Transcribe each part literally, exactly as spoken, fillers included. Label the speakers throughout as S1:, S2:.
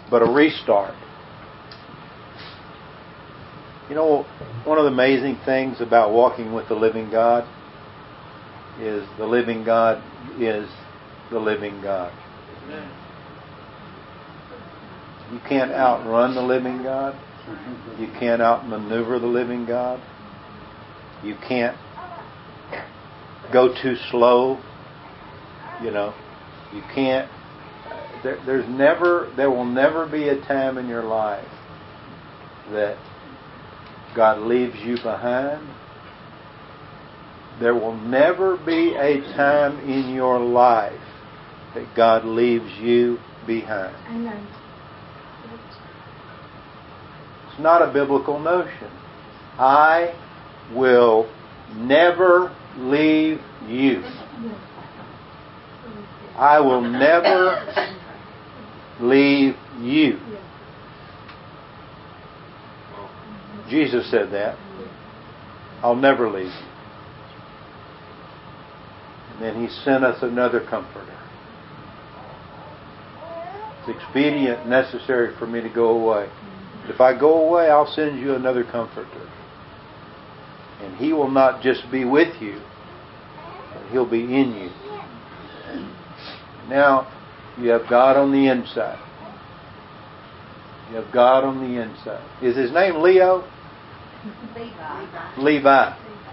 S1: but a restart. You know, one of the amazing things about walking with the living God is the living God is the living God. You can't outrun the living God. You can't outmaneuver the living God. You can't go too slow. You know, you can't. There, there's never, there will never be a time in your life that God leaves you behind. There will never be a time in your life that God leaves you behind.
S2: Amen.
S1: It's not a biblical notion. I will never leave you. I will never leave you. Jesus said that. I'll never leave you. And then He sent us another comforter. It's expedient, necessary for me to go away. If I go away, I'll send you another comforter. And He will not just be with you, but He'll be in you. Now, you have God on the inside. You have God on the inside. Is His name Leo?
S2: Levi.
S1: Levi.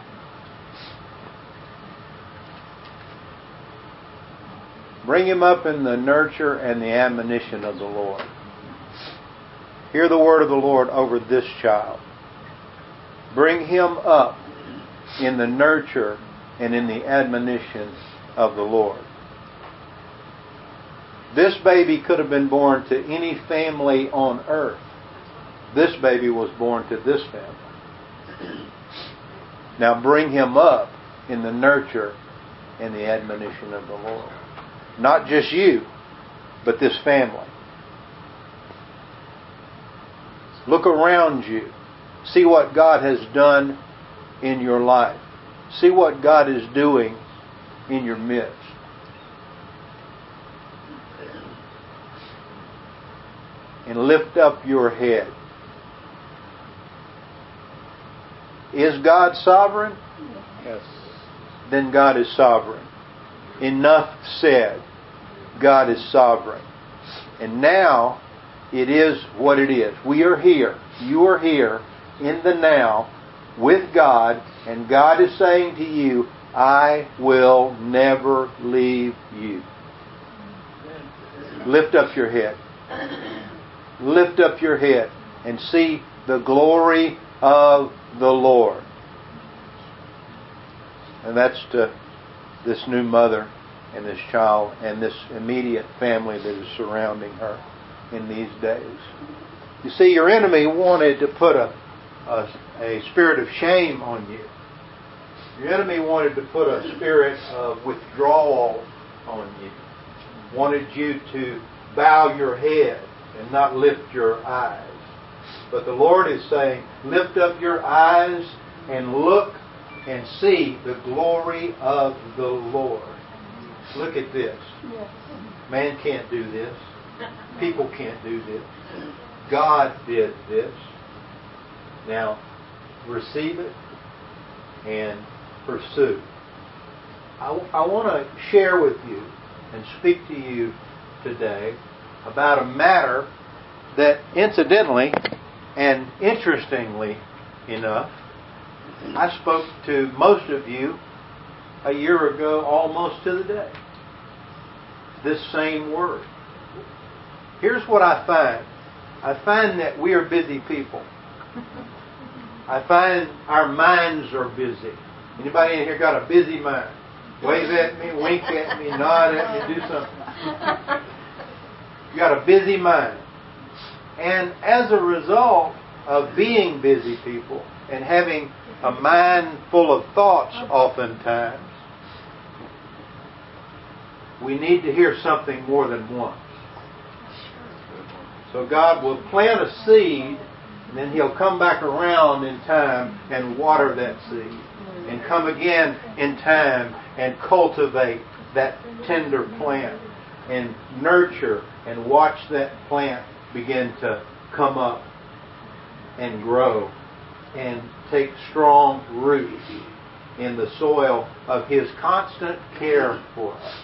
S1: Bring him up in the nurture and the admonition of the Lord. Hear the word of the Lord over this child. Bring him up in the nurture and in the admonition of the Lord. This baby could have been born to any family on earth. This baby was born to this family. Now bring him up in the nurture and the admonition of the Lord. Not just you, but this family. Look around you. See what God has done in your life. See what God is doing in your midst. And lift up your head. Is God sovereign?
S3: Yes.
S1: Then God is sovereign. Enough said. God is sovereign. And now it is what it is. We are here. You are here in the now with God, and God is saying to you, I will never leave you. Lift up your head. Lift up your head and see the glory of the Lord. And that's to this new mother and this child and this immediate family that is surrounding her in these days. You see, your enemy wanted to put a, a, a spirit of shame on you. Your enemy wanted to put a spirit of withdrawal on you. Wanted you to bow your head and not lift your eyes. But the Lord is saying, lift up your eyes and look and see the glory of the Lord. Look at this. Man can't do this. People can't do this. God did this. Now, receive it and pursue. I, I want to share with you and speak to you today about a matter that incidentally and interestingly enough, I spoke to most of you a year ago almost to the day. This same word. Here's what I find. I find that we are busy people. I find our minds are busy. Anybody in here got a busy mind? Wave at me, wink at me, nod at me, do something. You got a busy mind. And as a result of being busy people and having a mind full of thoughts oftentimes, we need to hear something more than once. So God will plant a seed, and then He'll come back around in time and water that seed. And come again in time and cultivate that tender plant and nurture and watch that plant begin to come up and grow and take strong root in the soil of His constant care for us.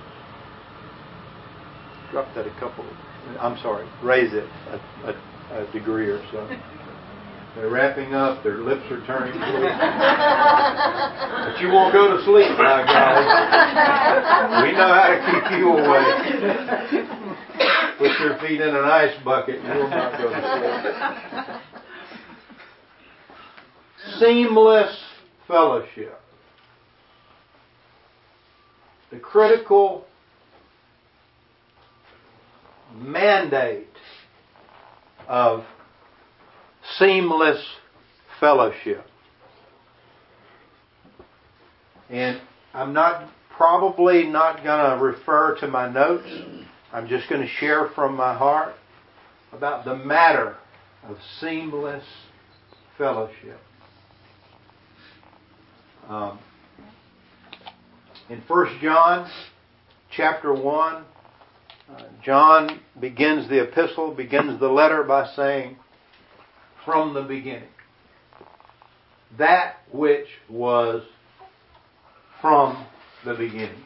S1: Drop that a couple, I'm sorry, raise it a, a, a degree or so. They're wrapping up, their lips are turning blue. But you won't go to sleep now, guys. We know how to keep you awake. Put your feet in an ice bucket and you will not go to sleep. Seamless fellowship. The critical mandate of seamless fellowship. And I'm not probably not going to refer to my notes. I'm just going to share from my heart about the matter of seamless fellowship. Um, in First John chapter one, uh, John begins the epistle, begins the letter by saying, from the beginning, that which was from the beginning.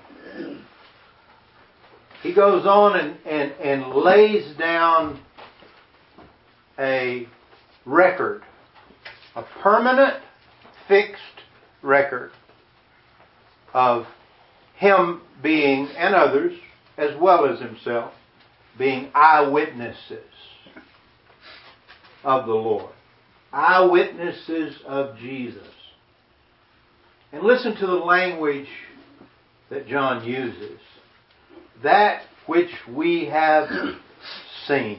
S1: He goes on and, and, and lays down a record, a permanent, fixed record of him being, and others, as well as himself, being eyewitnesses of the Lord. Eyewitnesses of Jesus. And listen to the language that John uses. That which we have seen.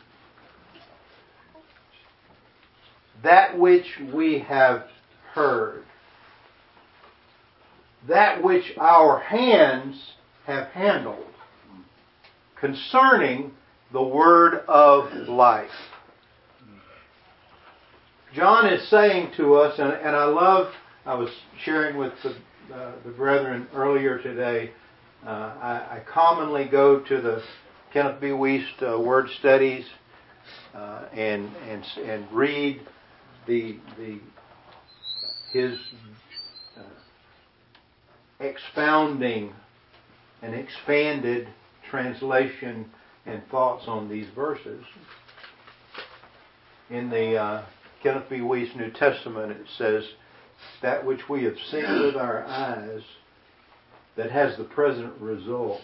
S1: That which we have heard. That which our hands have handled concerning the word of life. John is saying to us, and, and I love, I was sharing with the, uh, the brethren earlier today, uh, I, I commonly go to the Kenneth B. Wiest uh, Word Studies uh, and, and and read the the his uh, expounding and expanded translation and thoughts on these verses. In the uh, Kenneth B. Wiest New Testament, it says, that which we have seen with our eyes that has the present result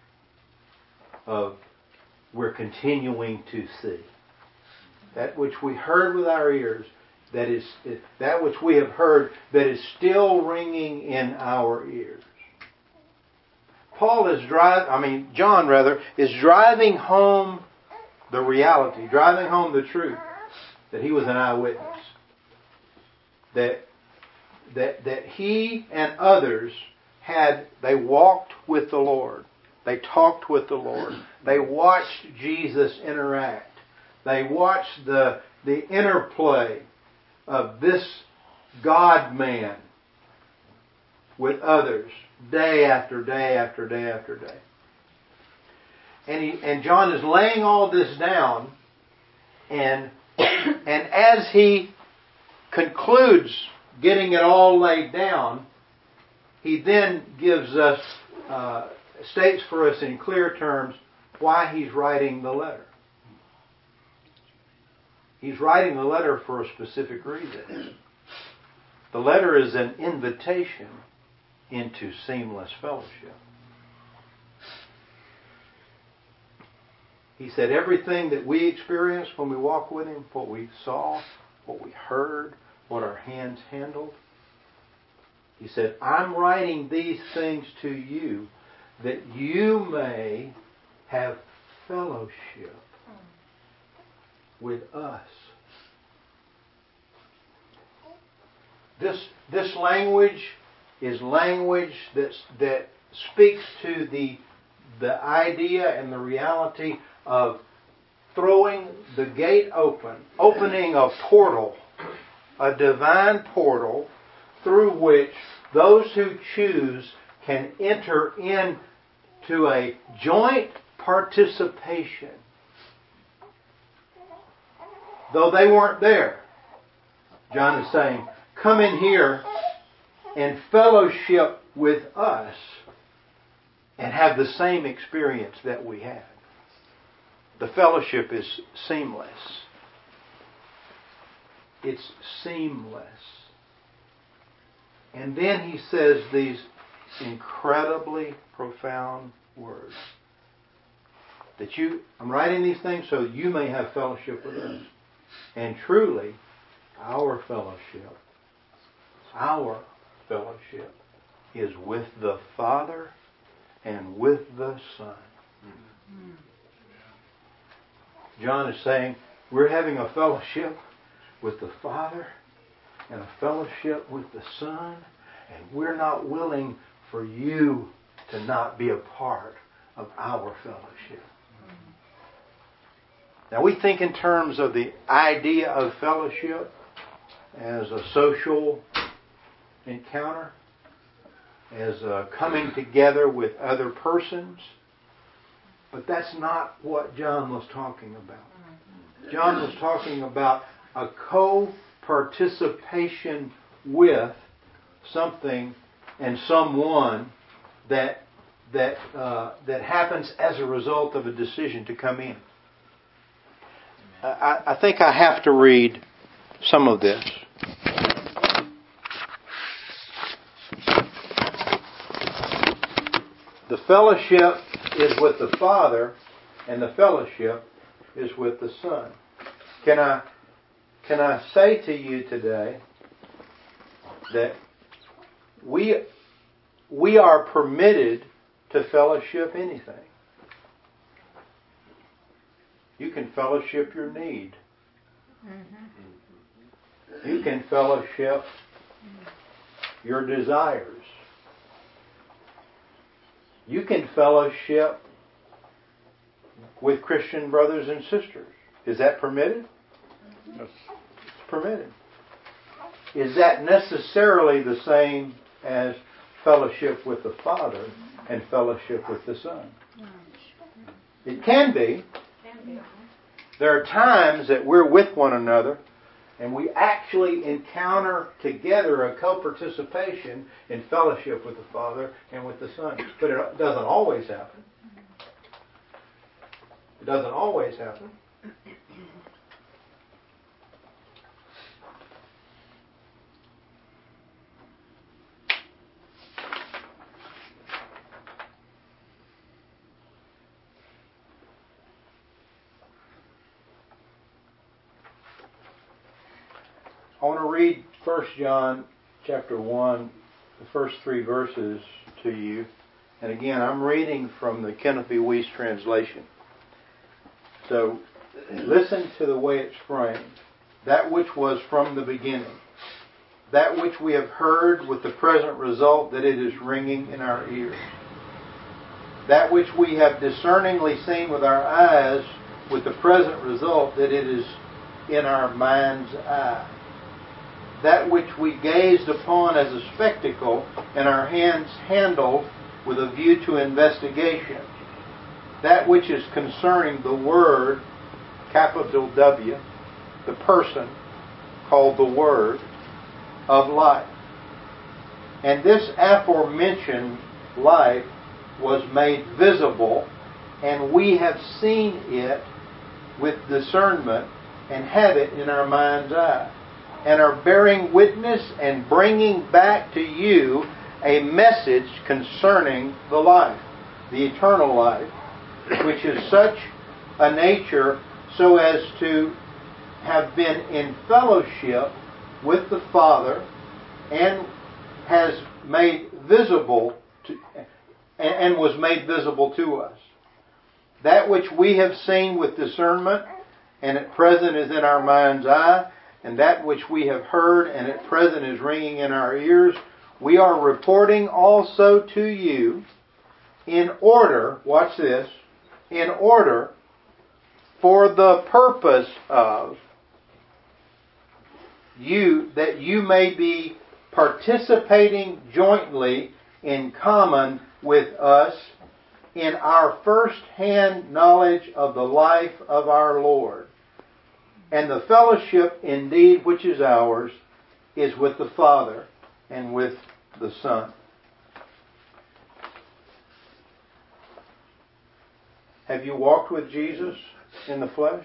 S1: of we're continuing to see. That which we heard with our ears, that is that which we have heard that is still ringing in our ears. Paul is driving, I mean, John rather, is driving home the reality, driving home the truth that he was an eyewitness. That that that he and others had, they walked with the Lord. They talked with the Lord. They watched Jesus interact. They watched the the interplay of this God-man with others day after day after day after day. And he, and John is laying all this down, and and as he concludes getting it all laid down, he then gives us, uh, states for us in clear terms why he's writing the letter. He's writing the letter for a specific reason. The letter is an invitation into seamless fellowship. He said everything that we experienced when we walked with Him, what we saw, what we heard, what our hands handled, He said, I'm writing these things to you that you may have fellowship with us. This, this language is language that's, that speaks to the, the idea and the reality of throwing the gate open, opening a portal, a divine portal through which those who choose can enter into a joint participation though they weren't there, John is saying, come in here and fellowship with us and have the same experience that we had. The fellowship is seamless. It's seamless. And then he says these incredibly profound words. That you, I'm writing these things so you may have fellowship with us. And truly, our fellowship, our fellowship is with the Father and with the Son. John is saying, we're having a fellowship with the Father and a fellowship with the Son, and we're not willing for you to not be a part of our fellowship. Now we think in terms of the idea of fellowship as a social encounter, as a coming together with other persons, but that's not what John was talking about. John was talking about a co-participation with something and someone that that uh, that happens as a result of a decision to come in. I, I think I have to read some of this. The fellowship is with the Father, and the fellowship is with the Son. Can I can I say to you today that we we are permitted to fellowship anything. You can fellowship your need. Mm-hmm. You can fellowship your desires. You can fellowship with Christian brothers and sisters. Is that permitted? Yes. It's permitted. Is that necessarily the same as fellowship with the Father and fellowship with the Son? It can be. There are times that we're with one another and we actually encounter together a co-participation in fellowship with the Father and with the Son. But it doesn't always happen. It doesn't always happen. I want to read First John chapter one, the first three verses to you. And again, I'm reading from the Kenneth B. Weiss translation. So listen to the way it's framed. That which was from the beginning. That which we have heard with the present result that it is ringing in our ears. That which we have discerningly seen with our eyes with the present result that it is in our mind's eye. That which we gazed upon as a spectacle and our hands handled with a view to investigation. That which is concerning the Word, capital W, the person called the Word of life. And this aforementioned life was made visible, and we have seen it with discernment and have it in our mind's eye, and are bearing witness and bringing back to you a message concerning the life, the eternal life, which is such a nature so as to have been in fellowship with the Father and has made visible to, and was made visible to us. That which we have seen with discernment and at present is in our mind's eye, and that which we have heard and at present is ringing in our ears, we are reporting also to you in order, watch this, in order for the purpose of you, that you may be participating jointly in common with us in our first-hand knowledge of the life of our Lord. And the fellowship indeed which is ours is with the Father and with the Son. Have you walked with Jesus in the flesh?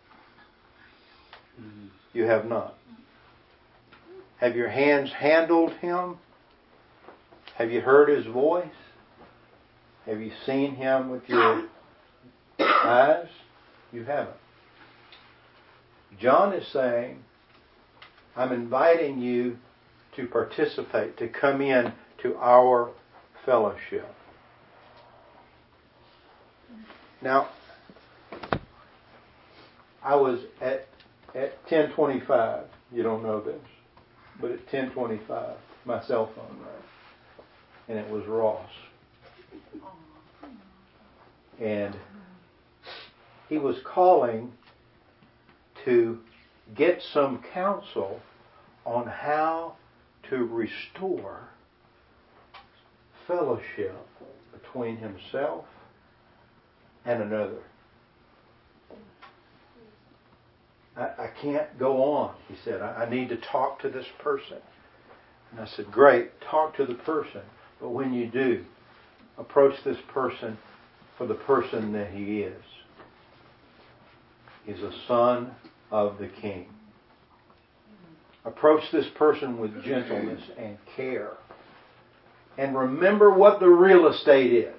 S1: You have not. Have your hands handled Him? Have you heard His voice? Have you seen Him with your eyes? You haven't. John is saying, I'm inviting you to participate, to come in to our fellowship. Now, I was at at ten twenty-five. You don't know this, but at ten twenty-five, my cell phone rang, and it was Ross, and he was calling to get some counsel on how to restore fellowship between himself and another. I, I can't go on, he said. I, I need to talk to this person. And I said, great, talk to the person. But when you do, approach this person for the person that he is. He's a son of the King. Approach this person with gentleness and care. And remember what the real estate is.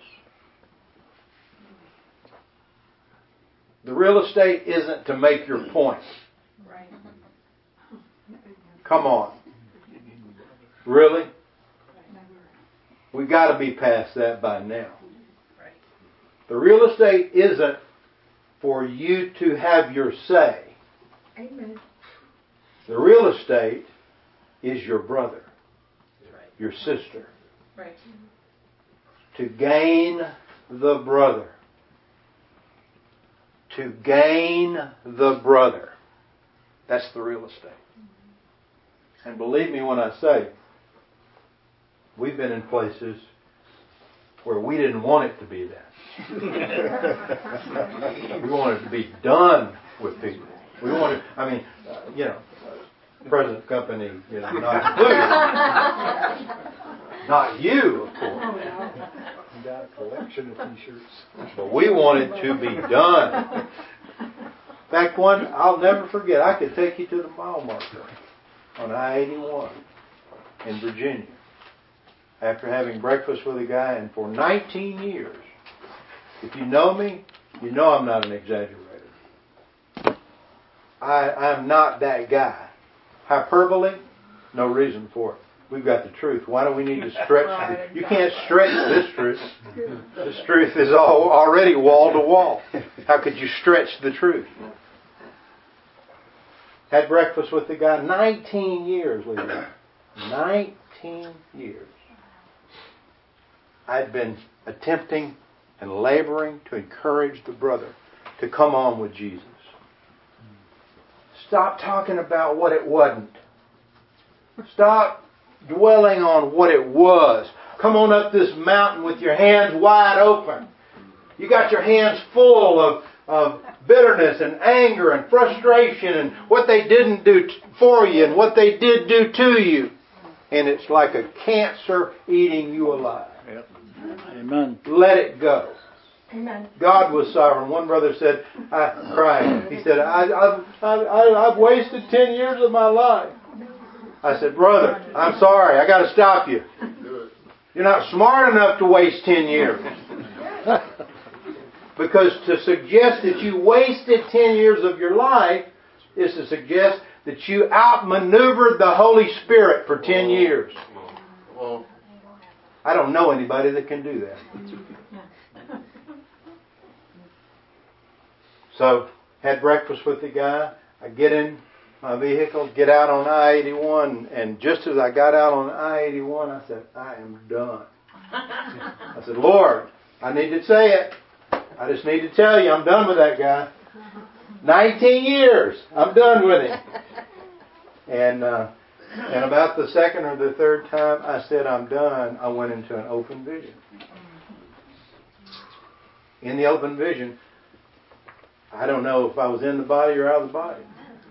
S1: The real estate isn't to make your point.
S2: Right.
S1: Come on. Really? We've got to be past that by now. The real estate isn't for you to have your say.
S2: Amen.
S1: The real estate is your brother, your sister.
S2: Right.
S1: To gain the brother. To gain the brother. That's the real estate. And believe me when I say, we've been in places where we didn't want it to be that. We wanted to be done with people. We wanted, I mean, uh, you know, present company, you know, not included. Not you, of course.
S3: We got a collection of T-shirts.
S1: But we wanted to be done. In fact, one I'll never forget. I could take you to the mile marker on I eighty-one in Virginia after having breakfast with a guy, and for nineteen years, if you know me, you know I'm not an exaggerator. I, I'm not that guy. Hyperbole? No reason for it. We've got the truth. Why do we need to stretch? The, you can't stretch this truth. This truth is all, already wall to wall. How could you stretch the truth? Had breakfast with the guy. nineteen years, Levi. nineteen years. I'd been attempting and laboring to encourage the brother to come on with Jesus. Stop talking about what it wasn't. Stop dwelling on what it was. Come on up this mountain with your hands wide open. You got your hands full of, of bitterness and anger and frustration and what they didn't do t- for you and what they did do to you. And it's like a cancer eating you alive.
S3: Yep. Amen.
S1: Let it go.
S2: Amen.
S1: God was sovereign. One brother said, I cried. He said, I, I've, I, I've wasted ten years of my life. I said, brother, I'm sorry. I got to stop you. You're not smart enough to waste ten years. Because to suggest that you wasted ten years of your life is to suggest that you outmaneuvered the Holy Spirit for ten years. I don't know anybody that can do that. So, had breakfast with the guy. I get in my vehicle, get out on I eighty-one, and just as I got out on I eighty-one, I said, I am done. I said, Lord, I need to say it. I just need to tell you, I'm done with that guy. nineteen years, I'm done with him. And uh, and about the second or the third time I said I'm done, I went into an open vision. In the open vision, I don't know if I was in the body or out of the body.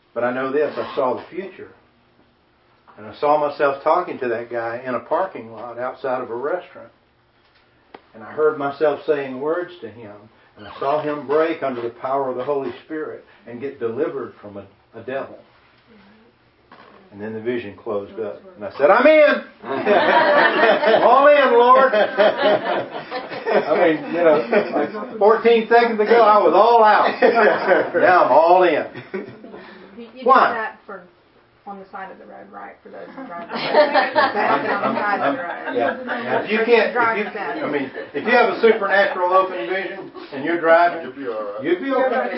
S1: But I know this, I saw the future. And I saw myself talking to that guy in a parking lot outside of a restaurant. And I heard myself saying words to him. And I saw him break under the power of the Holy Spirit and get delivered from a, a devil. And then the vision closed up. And I said, I'm in! I'm all in, Lord! I mean, you know, like fourteen seconds ago, I was all out. Now I'm all in.
S4: You, you
S1: Why?
S4: do that for on the side of the road, right? For those who drive. Walking on the side of the road.
S1: Yeah. Now, if you can't, if you, I mean, if you have a supernatural open vision and you're driving, you'll be all right. You'll be okay.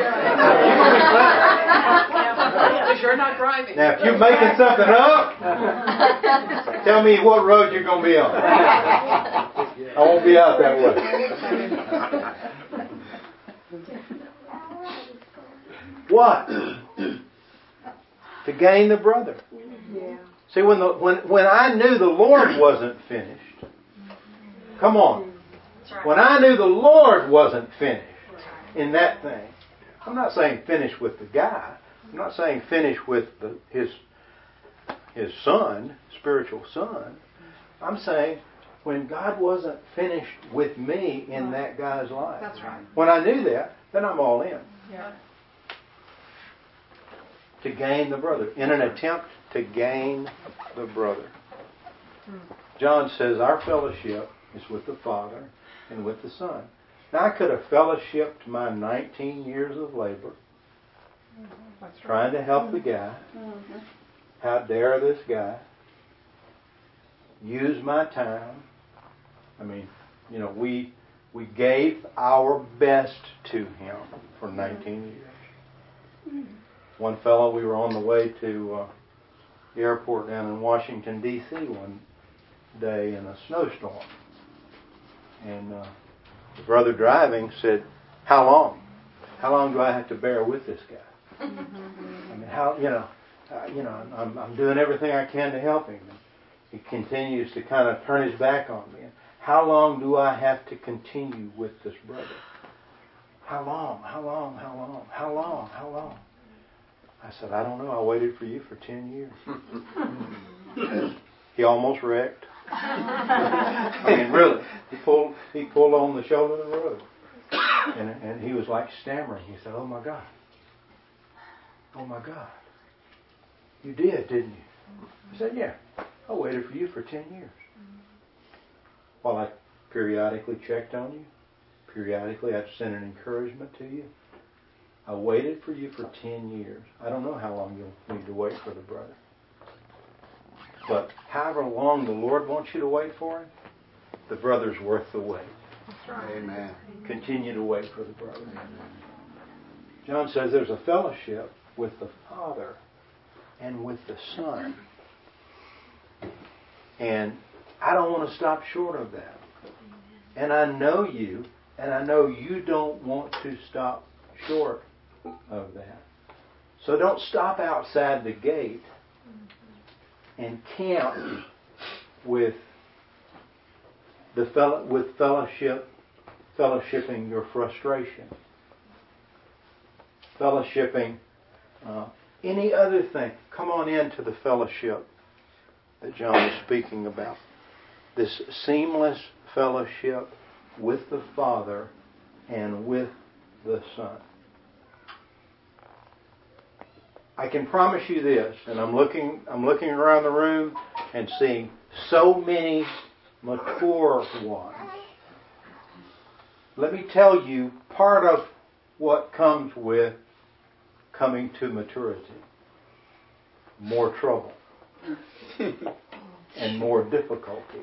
S2: Because you're not driving.
S1: Now, if you're making something up, tell me what road you're going to be on. I won't be out that way. What? To gain the brother.
S2: Yeah.
S1: See, when the when when I knew the Lord wasn't finished, come on. When I knew the Lord wasn't finished in that thing, I'm not saying finished with the guy. I'm not saying finished with the, his his son, spiritual son. I'm saying when God wasn't finished with me in that guy's life.
S4: That's right.
S1: When I knew that, then I'm all in.
S4: Yeah.
S1: To gain the brother. In an attempt to gain the brother. John says our fellowship is with the Father and with the Son. Now I could have fellowshipped my nineteen years of labor
S4: That's right.
S1: trying to help the guy. How dare this guy use my time. I mean, you know, we we gave our best to him for nineteen years. One fellow, we were on the way to uh, the airport down in Washington, D C one day in a snowstorm. And uh, the brother driving said, how long? How long do I have to bear with this guy? I mean, how, you know, uh, you know, I'm, I'm doing everything I can to help him. And he continues to kind of turn his back on me. How long do I have to continue with this brother? How long? How long? How long? How long? How long? I said, I don't know. I waited for you for ten years. He almost wrecked. I mean, really. He pulled he pulled on the shoulder of the road. And, and he was like stammering. He said, oh my God. Oh my God. You did, didn't you? I said, yeah. I waited for you for ten years. While I periodically checked on you. Periodically I'd sent an encouragement to you. I waited for you for ten years. I don't know how long you'll need to wait for the brother. But however long the Lord wants you to wait for him, the brother's worth the wait.
S4: That's right.
S3: Amen.
S1: Continue to wait for the brother. John says there's a fellowship with the Father and with the Son. And I don't want to stop short of that. And I know you, and I know you don't want to stop short of that. So don't stop outside the gate and camp with the fellow, with fellowship, fellowshipping your frustration, fellowshipping uh, any other thing. Come on into the fellowship that John is speaking about. This seamless fellowship with the Father and with the Son. I can promise you this, and I'm looking I'm looking around the room and seeing so many mature ones. Let me tell you part of what comes with coming to maturity. More trouble and more difficulties.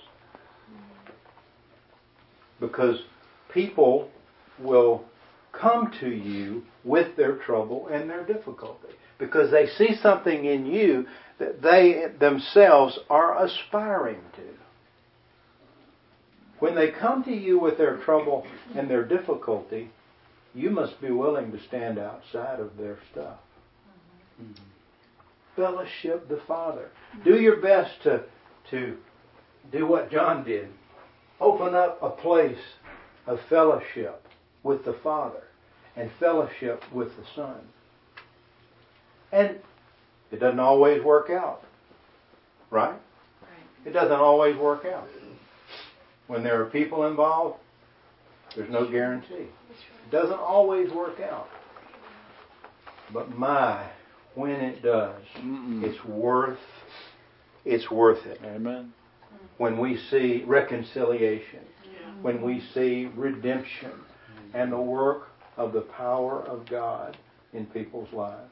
S1: Because people will come to you with their trouble and their difficulty. Because they see something in you that they themselves are aspiring to. When they come to you with their trouble and their difficulty, you must be willing to stand outside of their stuff. Mm-hmm. Fellowship the Father. Do your best to, to do what John did. Open up a place of fellowship with the Father and fellowship with the Son. And it doesn't always work out. Right? It doesn't always work out. When there are people involved, there's no guarantee. It doesn't always work out. But my, when it does, Mm-mm. it's worth it's worth it.
S3: Amen.
S1: When we see reconciliation, yeah. when we see redemption and the work of the power of God in people's lives.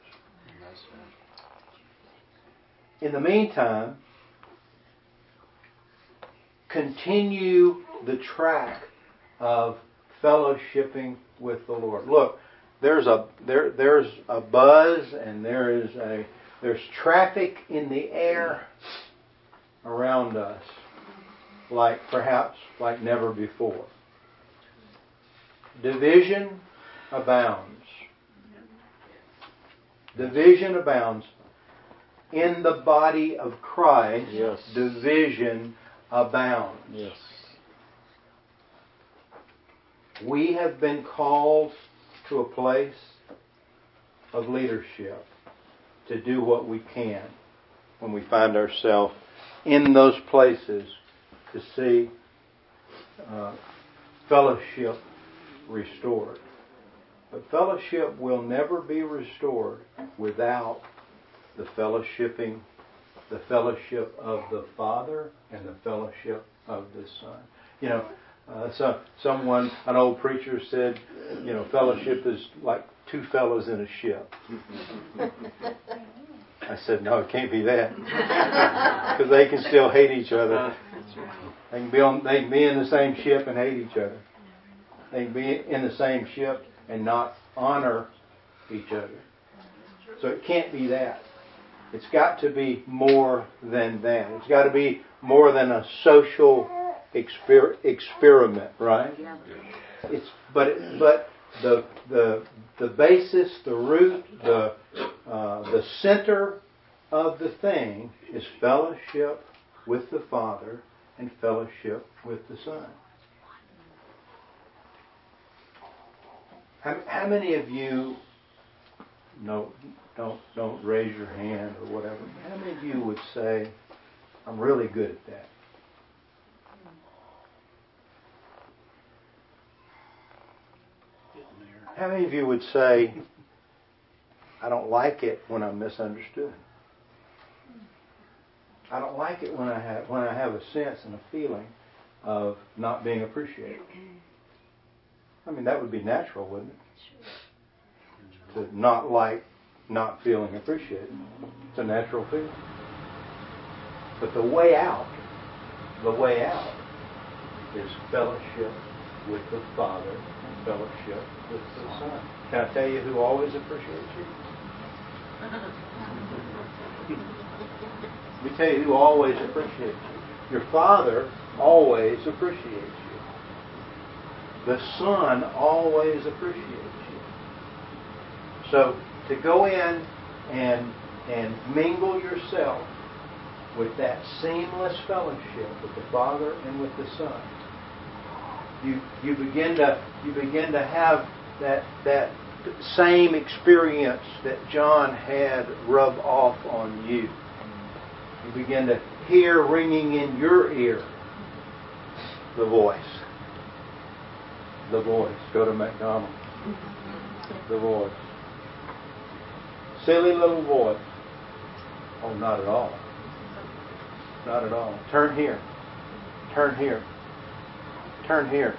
S1: In the meantime, continue the track of fellowshipping with the Lord. Look, there's a there there's a buzz and there is a there's traffic in the air around us, like perhaps like never before. Division abounds. Division abounds in the body of Christ.
S3: Yes.
S1: Division abounds.
S3: Yes.
S1: We have been called to a place of leadership to do what we can when we find ourselves in those places to see uh, fellowship restored. But fellowship will never be restored without the fellowshipping, the fellowship of the Father and the fellowship of the Son. You know, uh, so someone, an old preacher said, you know, fellowship is like two fellows in a ship. I said, no, it can't be that, because they can still hate each other. They can be on, they can be in the same ship and hate each other. They can be in the same ship and not honor each other. So it can't be that. It's got to be more than that. It's got to be more than a social exper- experiment, right? It's but it, but the the the basis, the root, the uh, the center of the thing is fellowship with the Father and fellowship with the Son. How, how many of you, no, don't don't raise your hand or whatever, how many of you would say, I'm really good at that? How many of you would say, I don't like it when I'm misunderstood? I don't like it when I have when I have a sense and a feeling of not being appreciated. I mean, that would be natural, wouldn't it? To not like not feeling appreciated. It's a natural feeling. But the way out, the way out is fellowship with the Father and fellowship with the Son. Can I tell you who always appreciates you? Let me tell you who always appreciates you. Your Father always appreciates you. The Son always appreciates you. So to go in and and mingle yourself with that seamless fellowship with the Father and with the Son, you you begin to you begin to have that that same experience that John had rub off on you. You begin to hear ringing in your ear the voice. The voice. Go to McDonald's. The voice. Silly little voice. Oh, not at all. Not at all. Turn here. Turn here. Turn here.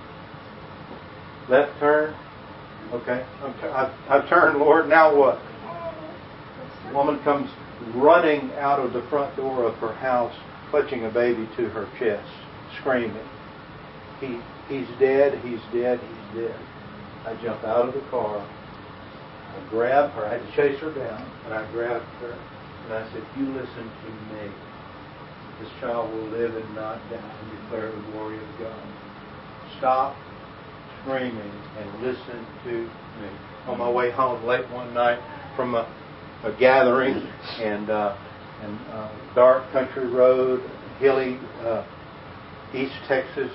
S1: Left turn. Okay. I'm t- I've, I've turned, Lord. Now what? The woman comes running out of the front door of her house, clutching a baby to her chest, screaming. He, he's dead, he's dead, he's dead. I jump out of the car. I grab her. I had to chase her down. And I grabbed her. And I said, you listen to me. This child will live and not die and declare the glory of God. Stop screaming and listen to me. On my way home late one night from a, a gathering and uh, and uh, dark country road, hilly uh, East Texas,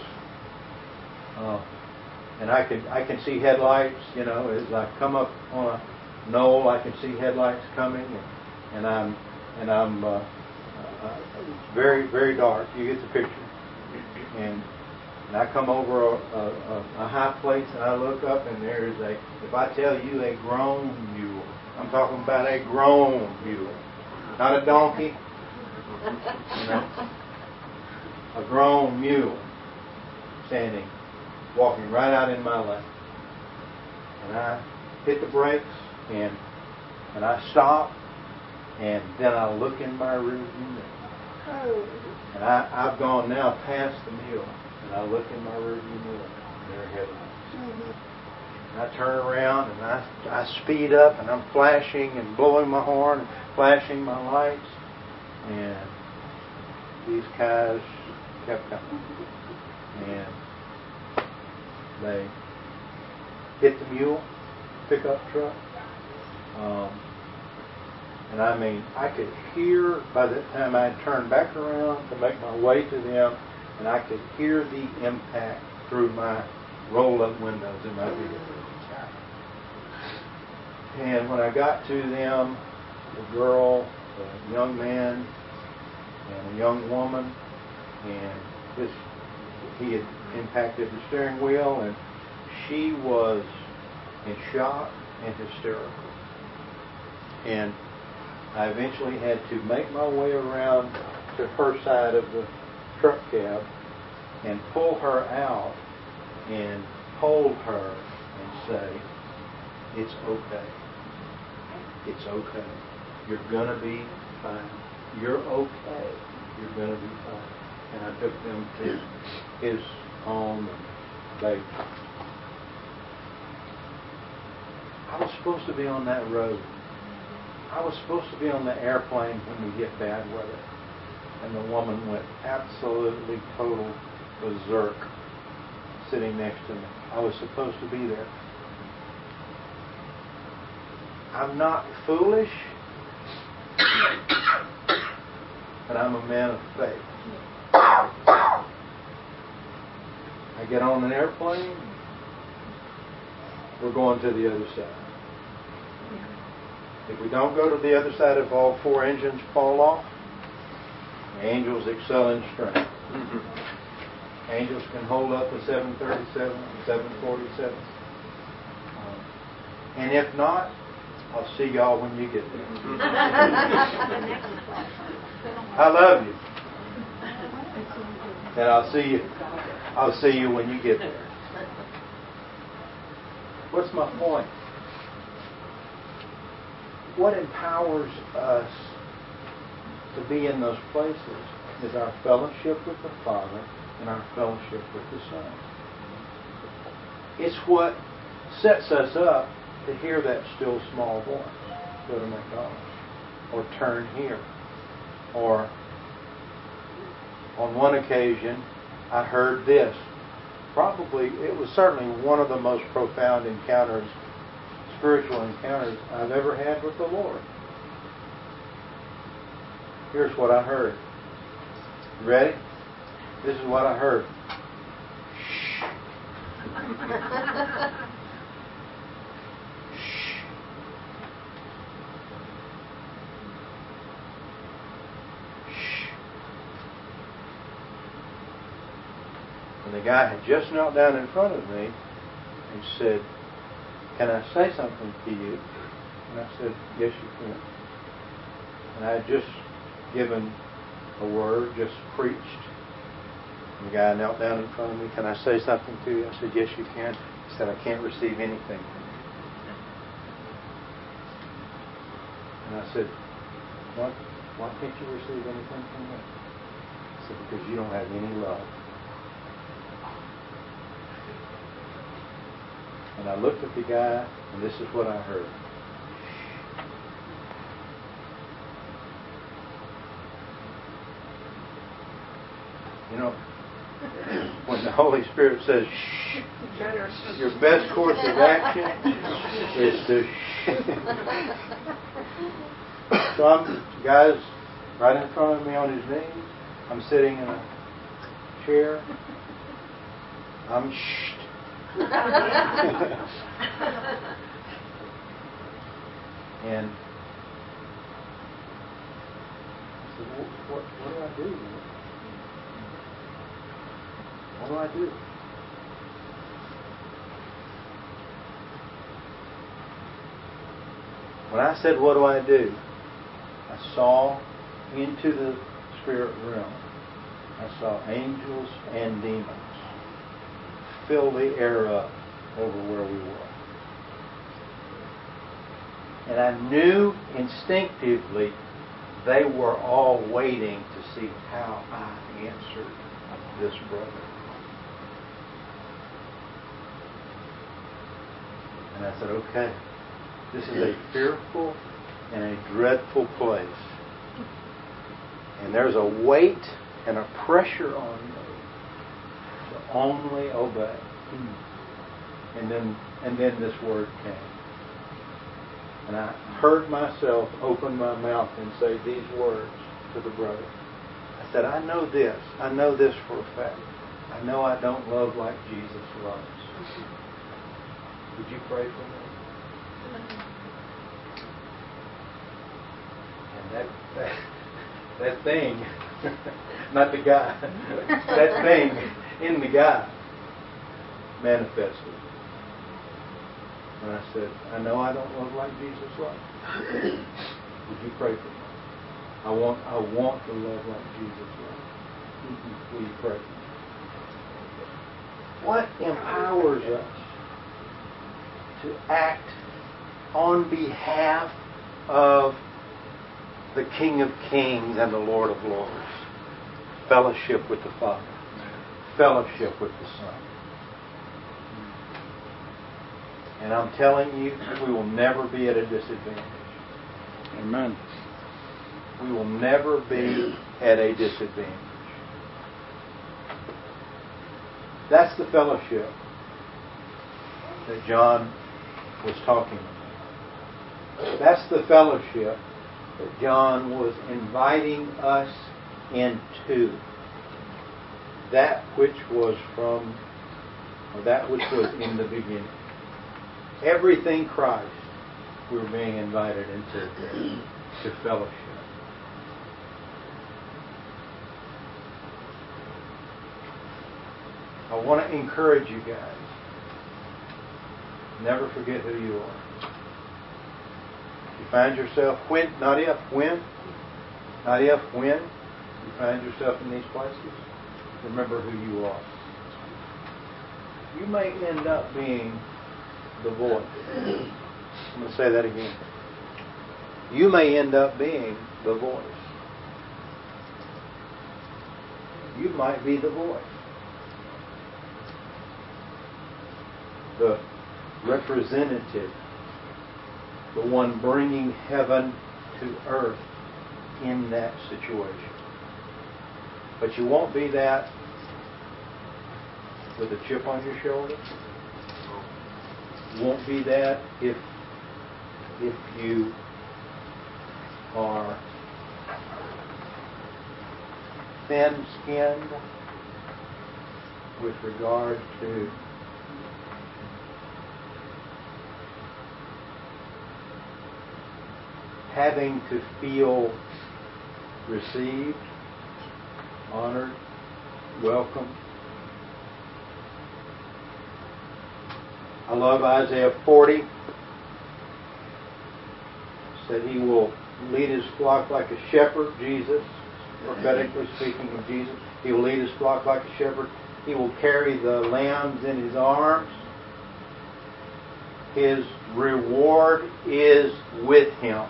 S1: uh, and I can I can see headlights, you know, as I come up on a knoll. I can see headlights coming, and, and I'm and I'm uh, uh, very very dark. You get the picture. And and I come over a, a, a high place, and I look up, and there's a. If I tell you a grown mule, I'm talking about a grown mule, not a donkey. You know, a grown mule standing, walking right out in my lane. And I hit the brakes, and and I stop, and then I look in my rearview mirror. And I, I've gone now past the mule, and I look in my rearview mirror, and there are headlights. And I turn around, and I, I speed up, and I'm flashing and blowing my horn, and flashing my lights, and these guys kept coming. And they hit the mule, pickup truck. Um, and I mean, I could hear, by the time I turned back around to make my way to them, and I could hear the impact through my roll-up windows in my vehicle. And when I got to them, the girl, the young man, and a young woman, and this, he had impacted the steering wheel, and she was in shock and hysterical. And I eventually had to make my way around to her side of the truck cab and pull her out and hold her and say, "It's okay. It's okay. You're going to be fine. You're okay. You're going to be fine." And I took them to his home, and they... I was supposed to be on that road. I was supposed to be on the airplane when we hit bad weather. And the woman went absolutely total berserk sitting next to me. I was supposed to be there. I'm not foolish, but I'm a man of faith. I get on an airplane, we're going to the other side. If we don't go to the other side, if all four engines fall off, angels excel in strength. Mm-hmm. Angels can hold up a seven thirty-seven, a seven forty-seven. Um, and if not, I'll see y'all when you get there. I love you. And I'll see you. I'll see you when you get there. What's my point? What empowers us to be in those places is our fellowship with the Father and our fellowship with the Son. It's what sets us up to hear that still small voice. Go to McDonald's. Or turn here. Or on one occasion, I heard this. Probably, it was certainly one of the most profound encounters, spiritual encounters I've ever had with the Lord. Here's what I heard. You ready? This is what I heard. Shh. Shh. Shh. And the guy had just knelt down in front of me and said, "Can I say something to you?" And I said, "Yes, you can." And I had just given a word, just preached. And the guy knelt down in front of me. "Can I say something to you?" I said, "Yes, you can." He said, "I can't receive anything from you." And I said, "Why, why can't you receive anything from me?" He said, "Because you don't have any love." And I looked at the guy, and this is what I heard. You know, when the Holy Spirit says, "Shh," your best course of action is to shh. So I'm, the guy's right in front of me on his knees. I'm sitting in a chair. I'm shh. And I said, what, what, what do I do? What do I do? When I said, what do I do? I saw into the spirit realm. I saw angels and demons fill the air up over where we were. And I knew instinctively they were all waiting to see how I answered this brother. And I said, okay, this is a fearful and a dreadful place. And there's a weight and a pressure on me to only obey. And then and then this word came. And I heard myself open my mouth and say these words to the brother. I said, I know this. I know this for a fact. I know I don't love like Jesus loves. Would you pray for me? And that that, that thing, not the guy, that thing in the guy manifested. And I said, I know I don't love like Jesus loves. Would you pray for me? I want I want to love like Jesus loves. Will you pray for me? What empowers us to act on behalf of the King of Kings and the Lord of Lords? Fellowship with the Father. Fellowship with the Son. And I'm telling you, we will never be at a disadvantage.
S3: Amen.
S1: We will never be at a disadvantage. That's the fellowship that John was talking about. That's the fellowship that John was inviting us into. That which was from, or that which was in the beginning. Everything Christ, we're being invited into to fellowship. I want to encourage you guys. Never forget who you are. You find yourself, when, not if, when, not if, when you find yourself in these places, remember who you are. You may end up being the voice. I'm going to say that again. You may end up being the voice. You might be the voice. The representative. The one bringing heaven to earth in that situation. But you won't be that with a chip on your shoulder. You won't be that if if you are thin-skinned with regard to having to feel received, honored, welcome. I love Isaiah forty. It said he will lead his flock like a shepherd, Jesus, prophetically speaking of Jesus. He will lead his flock like a shepherd. He will carry the lambs in his arms. His reward is with him.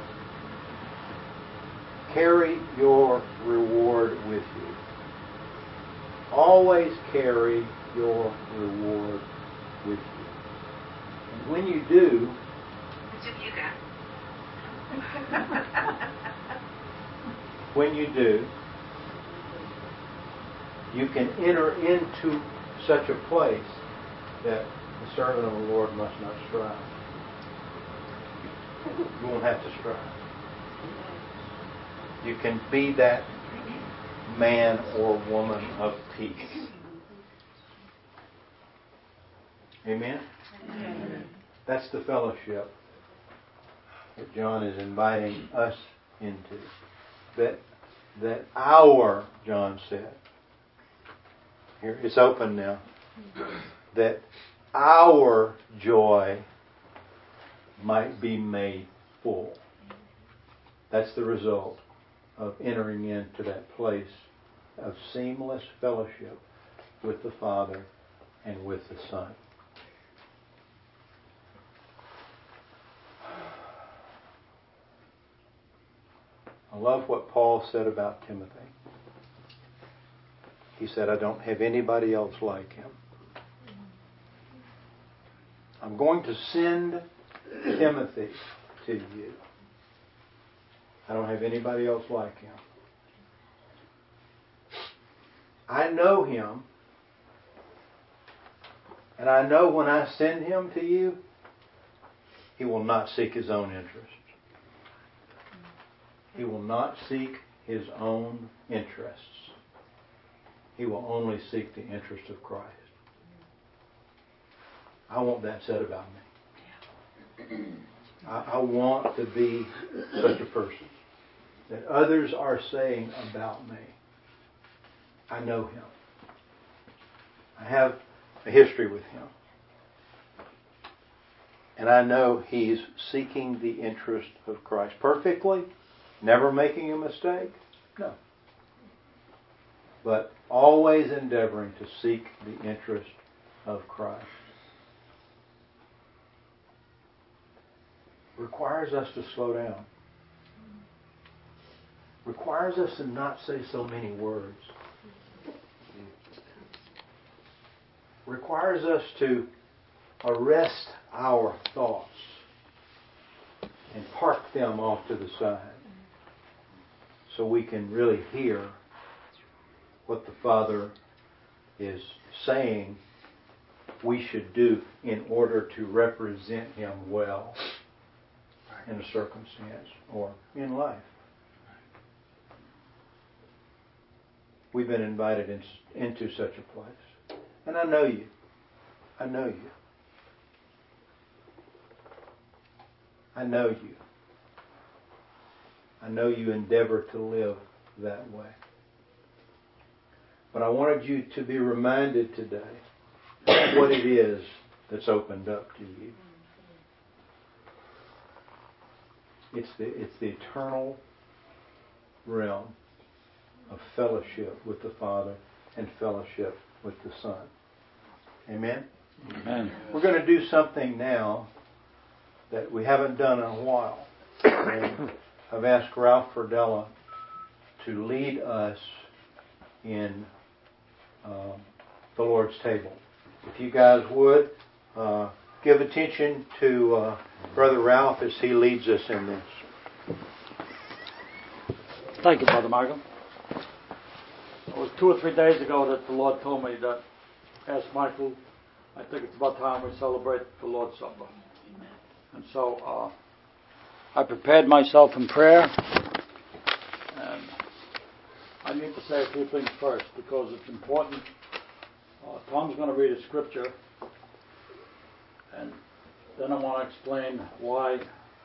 S1: Carry your reward with you. Always carry your reward with you. And when you do,
S2: Which of you got?
S1: when you do, you can enter into such a place that the servant of the Lord must not strive. You won't have to strive. You can be that man or woman of peace. Amen? Amen. That's the fellowship that John is inviting us into. That that our, John said, here it's open now, that our joy might be made full. That's the result of entering into that place of seamless fellowship with the Father and with the Son. I love what Paul said about Timothy. He said, I don't have anybody else like him. I'm going to send Timothy to you. I don't have anybody else like him. I know him, and I know when I send him to you, he will not seek his own interests. He will not seek his own interests. He will only seek the interest of Christ. I want that said about me. I, I want to be such a person that others are saying about me, I know him. I have a history with him. And I know he's seeking the interest of Christ perfectly, never making a mistake. No. But always endeavoring to seek the interest of Christ. Requires us to slow down. Requires us to not say so many words. Requires us to arrest our thoughts and park them off to the side so we can really hear what the Father is saying we should do in order to represent Him well in a circumstance or in life. We've been invited in, into such a place. And I know you. I know you. I know you. I know you endeavor to live that way. But I wanted you to be reminded today of what it is that's opened up to you. It's the, it's the eternal realm of fellowship with the Father and fellowship with the Son. Amen?
S3: Amen.
S1: We're going to do something now that we haven't done in a while. And I've asked Ralph Ferdella to lead us in uh, the Lord's table. If you guys would, uh, give attention to uh, Brother Ralph as he leads us in this.
S3: Thank you, Brother Michael. It was two or three days ago that the Lord told me that, ask Michael, I think it's about time we celebrate the Lord's Supper. And so uh, I prepared myself in prayer, and I need to say a few things first because it's important. Uh, Tom's going to read a scripture, and then I want to explain why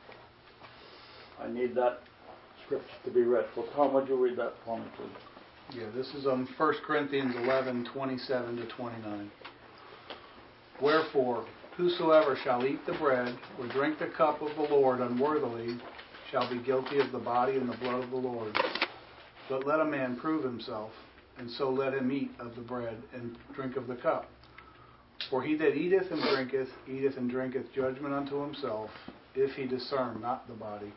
S3: I need that scripture to be read. So Tom, would you read that for me, please?
S5: Yeah, this is on First Corinthians eleven, twenty-seven to twenty-nine. Wherefore, whosoever shall eat the bread or drink the cup of the Lord unworthily shall be guilty of the body and the blood of the Lord. But let a man prove himself, and so let him eat of the bread and drink of the cup. For he that eateth and drinketh, eateth and drinketh judgment unto himself, if he discern not the body.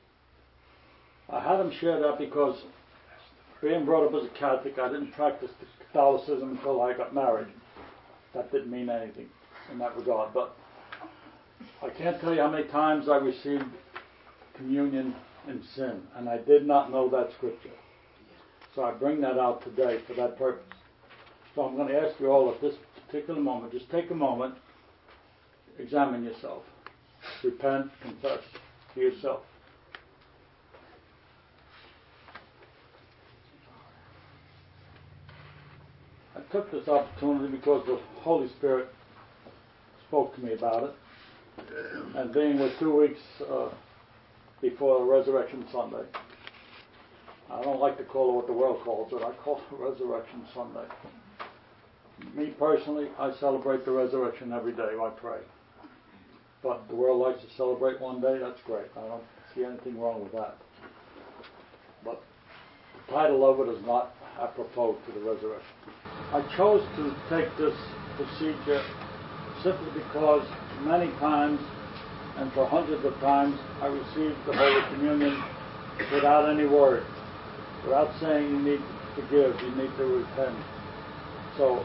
S3: I had him share that because being brought up as a Catholic, I didn't practice Catholicism until I got married. That didn't mean anything in that regard. But I can't tell you how many times I received communion in sin, and I did not know that scripture. So I bring that out today for that purpose. So I'm going to ask you all at this particular moment, just take a moment, examine yourself, repent, confess to yourself. I took this opportunity because the Holy Spirit spoke to me about it. And being with two weeks uh, before Resurrection Sunday. I don't like to call it what the world calls it. I call it Resurrection Sunday. Me personally, I celebrate the resurrection every day. I pray. But the world likes to celebrate one day. That's great. I don't see anything wrong with that. But the title of it is not apropos to the resurrection. I chose to take this procedure simply because many times, and for hundreds of times, I received the Holy Communion without any word, without saying you need to forgive, you need to repent. So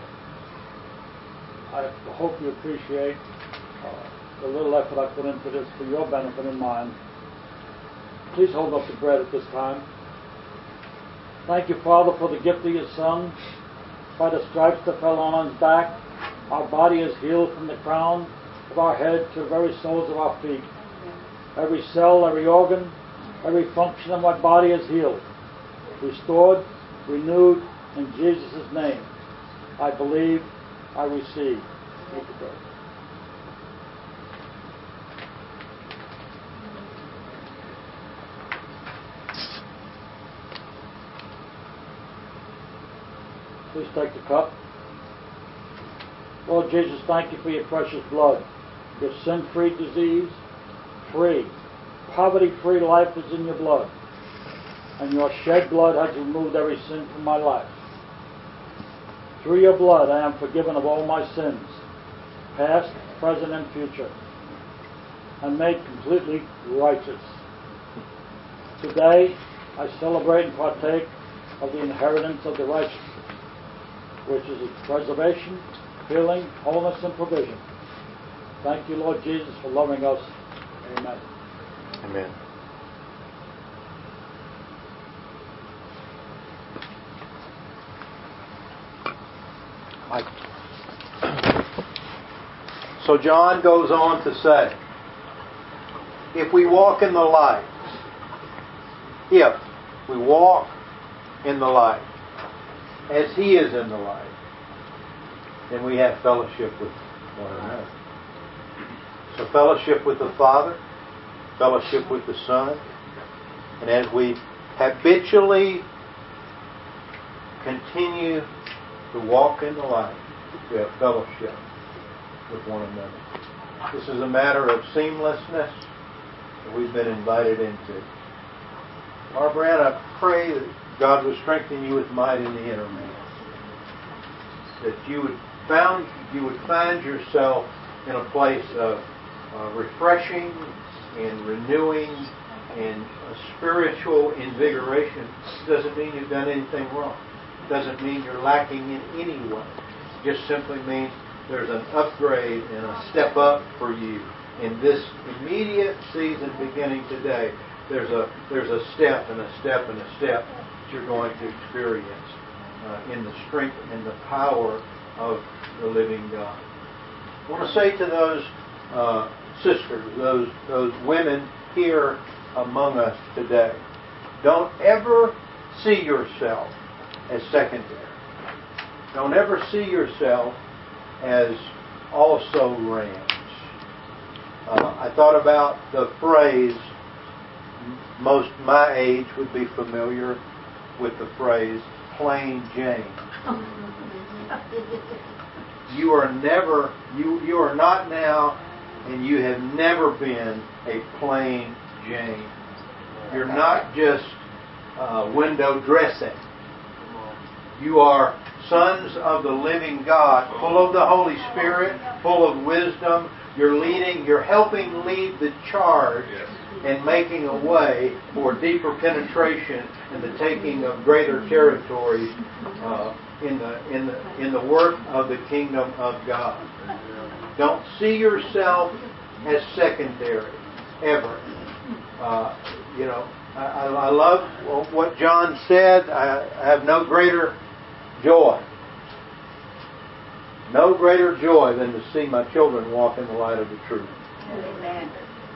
S3: I hope you appreciate uh, the little effort I put into this for your benefit and mine. Please hold up the bread at this time. Thank you, Father, for the gift of your Son. By the stripes that fell on his back, our body is healed from the crown of our head to the very soles of our feet. Every cell, every organ, every function of my body is healed, restored, renewed, in Jesus' name. I believe, I receive. Take the bread. Please take the cup. Lord Jesus, thank you for your precious blood. Your sin-free, disease-free, poverty-free life is in your blood. And your shed blood has removed every sin from my life. Through your blood I am forgiven of all my sins, past, present, and future, and made completely righteous. Today I celebrate and partake of the inheritance of the righteous, which is preservation, healing, wholeness, and provision. Thank you, Lord Jesus, for loving us. Amen.
S1: Amen. Mike. So John goes on to say, if we walk in the light, if we walk in the light, as He is in the light, then we have fellowship with one another. So fellowship with the Father, fellowship with the Son, and as we habitually continue to walk in the light, we have fellowship with one another. This is a matter of seamlessness that we've been invited into. Barbara Ann, I pray that God will strengthen you with might in the inner man. That you would found you would find yourself in a place of uh, refreshing and renewing and a spiritual invigoration. Doesn't mean you've done anything wrong. Doesn't mean you're lacking in any way. It just simply means there's an upgrade and a step up for you in this immediate season beginning today. There's a there's a step and a step and a step that you're going to experience uh, in the strength and the power of the living God. I want to say to those uh, sisters, those those women here among us today, don't ever see yourself as secondary. Don't ever see yourself as also rans. Uh, I thought about the phrase, most my age would be familiar with the phrase, plain Jane. You are never, you, you are not now, and you have never been a plain Jane. You're not just uh, window dressing. You are sons of the living God, full of the Holy Spirit, full of wisdom. You're leading, you're helping lead the charge and making a way for deeper penetration and the taking of greater territories uh, in the in the in the work of the kingdom of God. Don't see yourself as secondary ever. Uh, you know, I, I love what John said. I, I have no greater joy, no greater joy than to see my children walk in the light of the truth.
S2: Amen.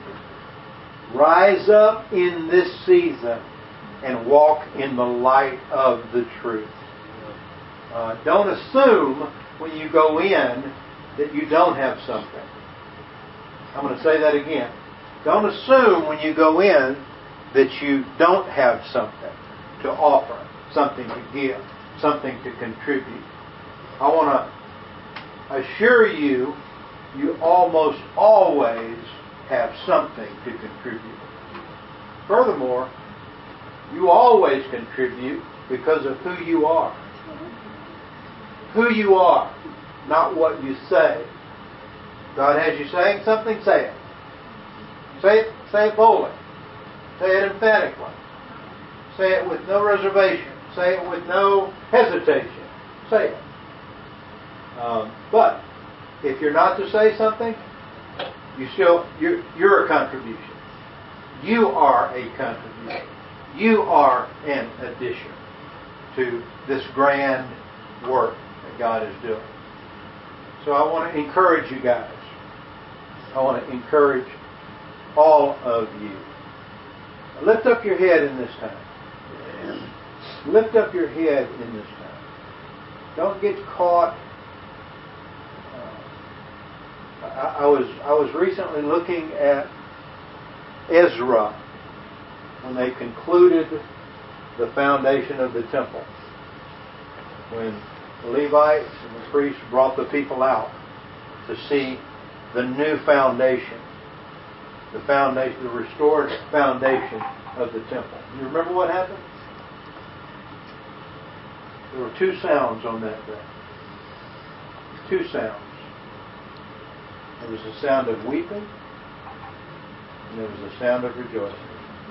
S1: Rise up in this season and walk in the light of the truth. Uh, don't assume when you go in that you don't have something. I'm going to say that again. Don't assume when you go in that you don't have something to offer, something to give, something to contribute. I want to assure you, you almost always have something to contribute. Furthermore, you always contribute because of who you are. Who you are, not what you say. God has you saying something, say it. Say it, say it boldly. Say it emphatically. Say it with no reservation. Say it with no hesitation. Say it. Um, but if you're not to say something, you still you're, you're a contribution. You are a contribution. You are an addition to this grand work that God is doing. So I want to encourage you guys. I want to encourage all of you. Lift up your head in this time. Lift up your head in this time. Don't get caught. Uh, I, I was I was recently looking at Ezra when they concluded the foundation of the temple. When the Levites and the priests brought the people out to see the new foundation, the foundation, the restored foundation of the temple. You remember what happened? There were two sounds on that day. Two sounds. There was the sound of weeping, and there was the sound of rejoicing.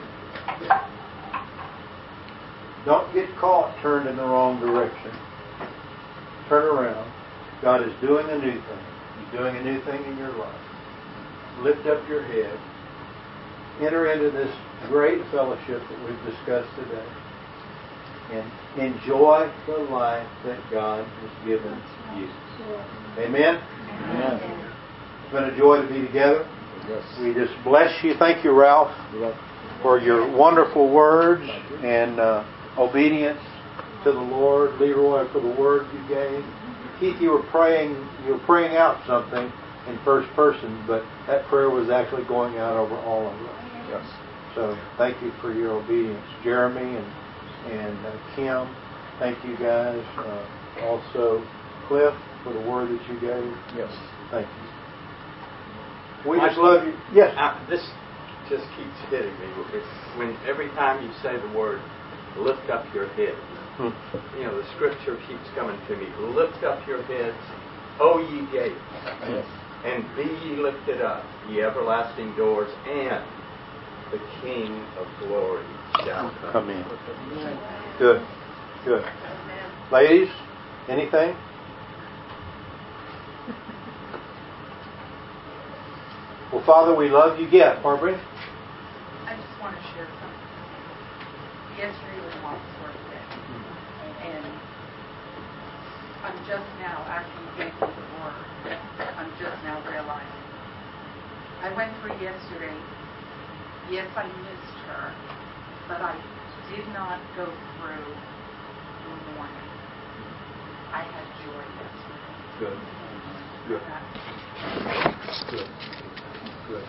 S1: Don't get caught turned in the wrong direction. Turn around. God is doing a new thing. He's doing a new thing in your life. Lift up your head. Enter into this great fellowship that we've discussed today. And enjoy the life that God has given you. Amen? Amen. It's been a joy to be together. Yes. We just bless you. Thank you, Ralph, for your wonderful words and uh, obedience to the Lord. Leroy, for the word you gave. Keith, you were praying. You were praying out something in first person, but that prayer was actually going out over all of us. Yes. So thank you for your obedience, Jeremy and and uh, Kim. Thank you guys. Uh, also, Cliff, for the word that you gave. Yes. Thank you. We just love you. Yes.
S6: Uh, this just keeps hitting me. When every time you say the word, lift up your head. Hmm. You know, the scripture keeps coming to me. Lift up your heads, O ye gates, yes. and be ye lifted up, ye everlasting doors, and the King of glory shall come,
S1: come in. Good. Good. Ladies, anything? Well, Father, we love you. Yeah, Barbara?
S2: I just want to share something. Yesterday was Mom's birthday. And I'm just now, after you gave me the word, I'm just now realizing. I went through yesterday. Yes, I missed her, but I did not go through the morning. I had joy yesterday.
S1: Good. Good. Good. Good.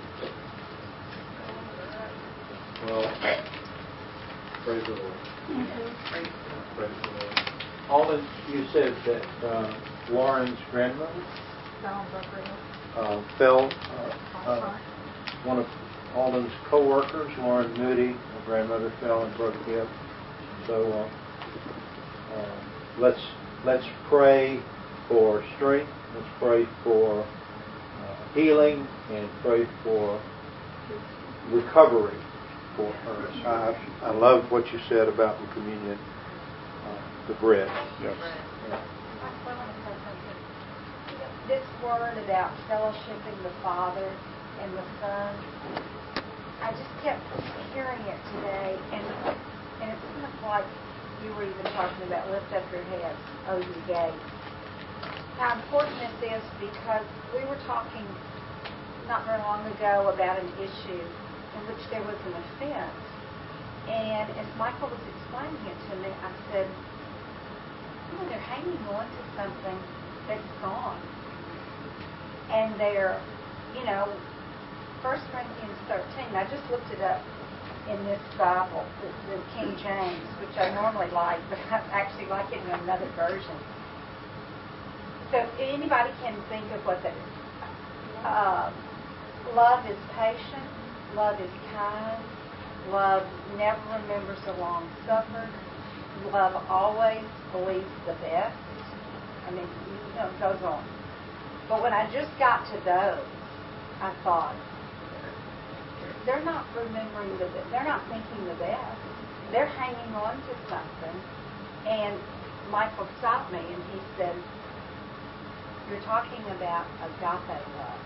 S1: Well, praise the Lord.
S2: Mm-hmm. Praise the Lord.
S1: Praise the Lord. Alden, you said that uh, Lauren's grandmother uh, fell. Uh, uh, one of Alden's co-workers, Lauren Moody, her grandmother, fell and broke hip. So uh, uh, let's let's pray for strength. Let's pray for uh, healing and pray for recovery for her. I, I love what you said about the communion, uh, the bread. Yes. Yeah.
S7: This word about fellowshipping the Father and the Son, I just kept hearing it today, and and it's kind of like you were even talking about lift up your heads, O ye gates. How important this is because we were talking not very long ago about an issue in which there was an offense, and as Michael was explaining it to me, I said, you know, they're hanging on to something that's gone, and they're, you know, First Corinthians thirteen. I just looked it up in this Bible, the, the King James, which I normally like, but I actually like it in another version. So if anybody can think of what that is. Uh, love is patient. Love is kind. Love never remembers the long suffered. Love always believes the best. I mean, you know, it goes on. But when I just got to those, I thought, they're not remembering the, they're not thinking the best. They're hanging on to something. And Michael stopped me and he said, you're talking about agape love.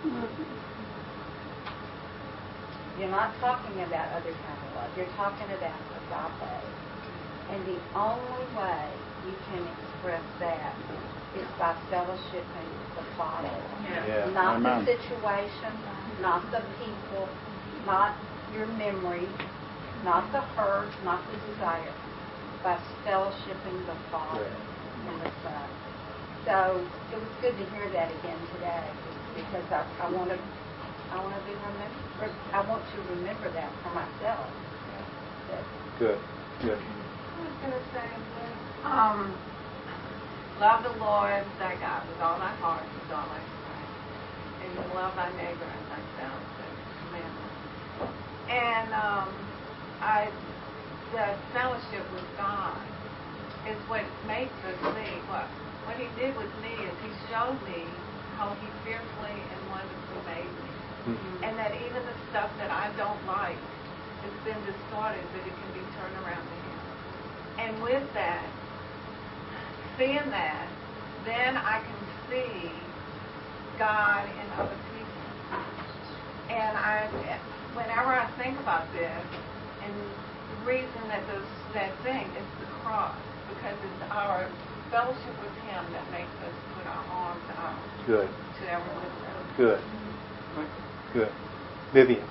S7: You're not talking about other kind of love. You're talking about agape. And the only way you can express that is by fellowshipping with the Father.
S1: Yeah.
S7: Not
S3: Amen.
S7: the situation, not the people, not your memory, not the hurt, not the desire, by fellowshipping the Father and the Son. So it was good to hear that again today, because I, I want to, I want to be remember, I want to remember that for myself. That
S1: Good. Good.
S2: I was going to say, um, love the Lord thy God with all thy heart, with all thy strength, and you love thy neighbor as thyself. That's the commandment. And um, I, the fellowship with God is what makes us me. What what He did with me is He showed me how He fearfully and wonderfully made me,
S1: Mm-hmm.
S2: and that even the stuff that I don't like has been distorted, but it can be turned around to Him. And with that, seeing that, then I can see God in other people. And I, whenever I think about this, and the reason that this, that thing is the cross, because it's our fellowship with Him that makes us put our arms out
S1: Good.
S2: to everyone else.
S1: Good. Good. Vivian.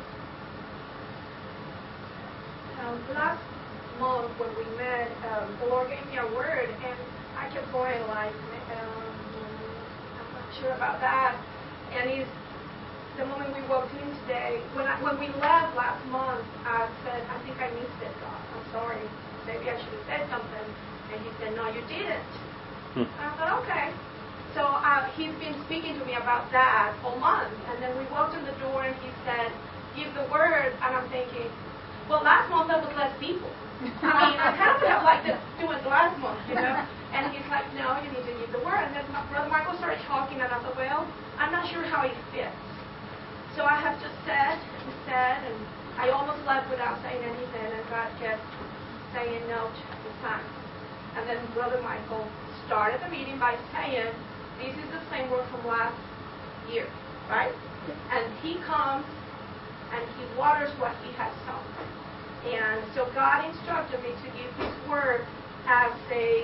S4: Um, last month when we met, um, the Lord gave me a word, and I kept going like, um, I'm not sure about that. And he's, the moment we walked in today, when I, when we left last month, I said, I think I missed it, God. I'm sorry. Maybe I should have said something. And he said, no, you didn't.
S1: Hmm.
S4: I thought, okay. So uh, he's been speaking to me about that all month. And then we walked in the door, and he said, give the word. And I'm thinking, well, last month there was less people. I mean, I kind of felt like this doing last month, you know. And he's like, no, you need to give the word. And then my Brother Michael started talking, and I thought, well, I'm not sure how it fits. So I have just said and said, and I almost left without saying anything, and God kept saying no to time. And then Brother Michael started the meeting by saying, this is the same word from last year, right? And he comes and he waters what he has sown. And so God instructed me to give His word as a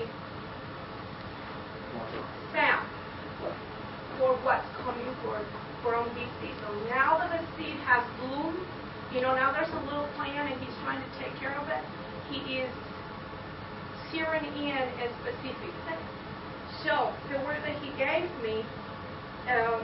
S4: sound for what's coming for from this season. Now that the seed has bloomed, you know, now there's a little plant and He's trying to take care of it. He is zeroing in a specific thing. So the word that He gave me um,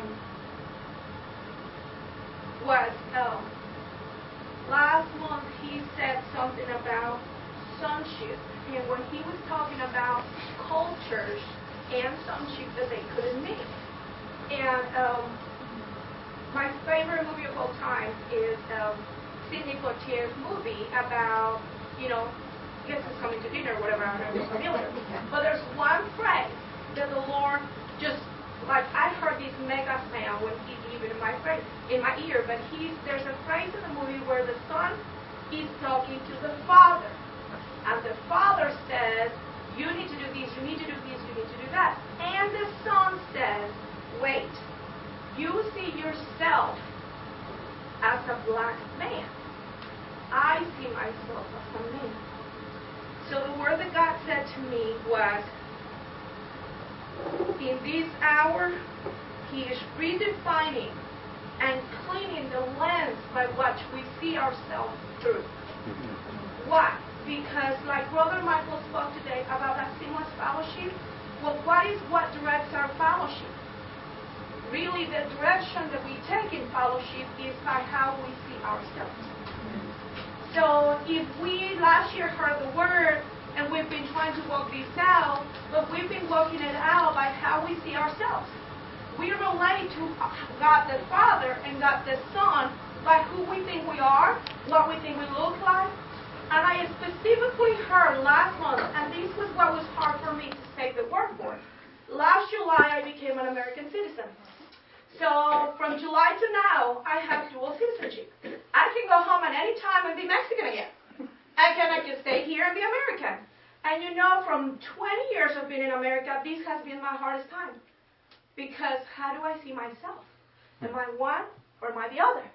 S4: was um, last month He said something about sonship, and when He was talking about cultures and sonship that they couldn't meet. And um, my favorite movie of all time is um, Sidney Poitier's movie about, you know, guess it's coming to dinner or whatever, I don't know if you're familiar. But there's one phrase that the Lord just, like, I heard this mega sound when He gave it in my phrase, in my ear, but he's, there's a phrase in the movie where the Son is talking to the Father. And the Father says, you need to do this, you need to do this, you need to do that. And the Son says, wait, you see yourself as a black man. I see myself as a man. So the word that God said to me was, in this hour, He is redefining and cleaning the lens by which we see ourselves through. Why? Because like Brother Michael spoke today about that seamless fellowship, well, what is what directs our fellowship? really the direction that we take in fellowship is by how we see ourselves. So if we last year heard the word and we've been trying to walk this out, but we've been walking it out by how we see ourselves. We relate to God the Father and God the Son by who we think we are, what we think we look like. And I specifically heard last month, and this was what was hard for me to take the word for. Last July, I became an American citizen. So from July to now, I have dual citizenship. I can go home at any time and be Mexican again. I cannot just stay here and be American. And you know, from twenty years of being in America, this has been my hardest time. Because how do I see myself? Am I one or am I the other?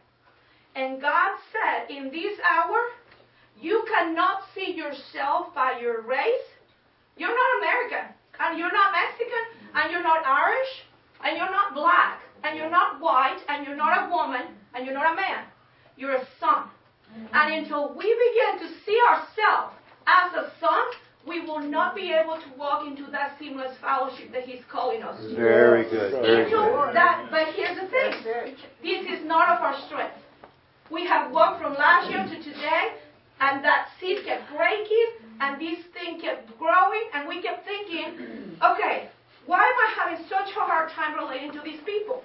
S4: And God said, in this hour, you cannot see yourself by your race. You're not American, and you're not Mexican, and you're not Irish, and you're not black, and you're not white, and you're not a woman, and you're not a man. You're a son. Mm-hmm. And until we begin to see ourselves as a son, we will not be able to walk into that seamless fellowship that He's calling us to.
S1: Very good. Very
S4: into
S1: good.
S4: that, but here's the thing. This is not of our strength. We have walked from last year to today, and that seed kept breaking, and this thing kept growing, and we kept thinking, okay, why am I having such a hard time relating to these people?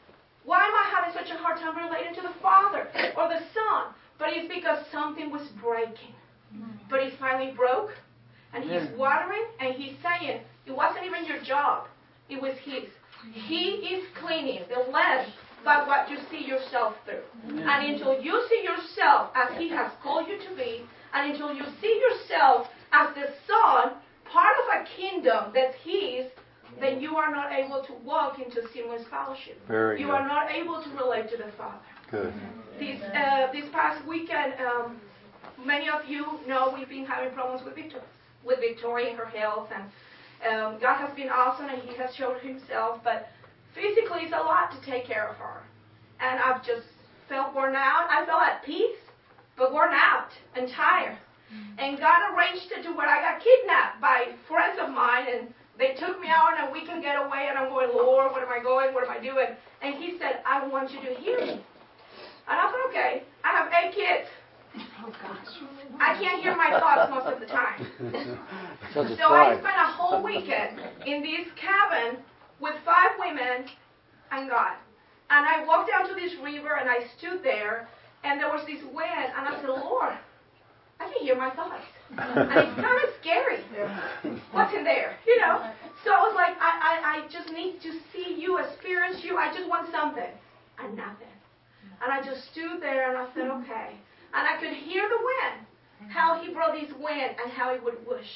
S4: Why am I having such a hard time relating to the Father or the Son? But it's because something was breaking. But it finally broke, and He's watering, and He's saying, it wasn't even your job. It was His. He is cleaning the lens by what you see yourself through. And until you see yourself as He has called you to be, and until you see yourself as the Son, part of a kingdom that's His, then you are not able to walk into seamless fellowship.
S1: Very
S4: you
S1: good.
S4: are not able to relate to the Father.
S1: Good.
S4: This uh, this past weekend, um, many of you know we've been having problems with Victoria, with Victoria and her health, and um, God has been awesome, and He has showed Himself, but physically it's a lot to take care of her. And I've just felt worn out. I felt at peace, but worn out and tired. And God arranged it to where I got kidnapped by friends of mine, and they took me out on a weekend getaway, and I'm going, Lord, where am I going? What am I doing? And He said, I want you to hear me. And I thought, okay, I have eight kids. Oh, gosh. I can't hear my thoughts most of the time. So I spent a whole weekend in this cabin with five women and God. And I walked down to this river, and I stood there, and there was this wind, and I said, Lord, I can hear my thoughts. And it's kind of scary. What's in there? You know? So I was like, I, I, I just need to see you, experience you. I just want something. And nothing. And I just stood there, and I said, okay. And I could hear the wind, how He brought this wind, and how it would whoosh.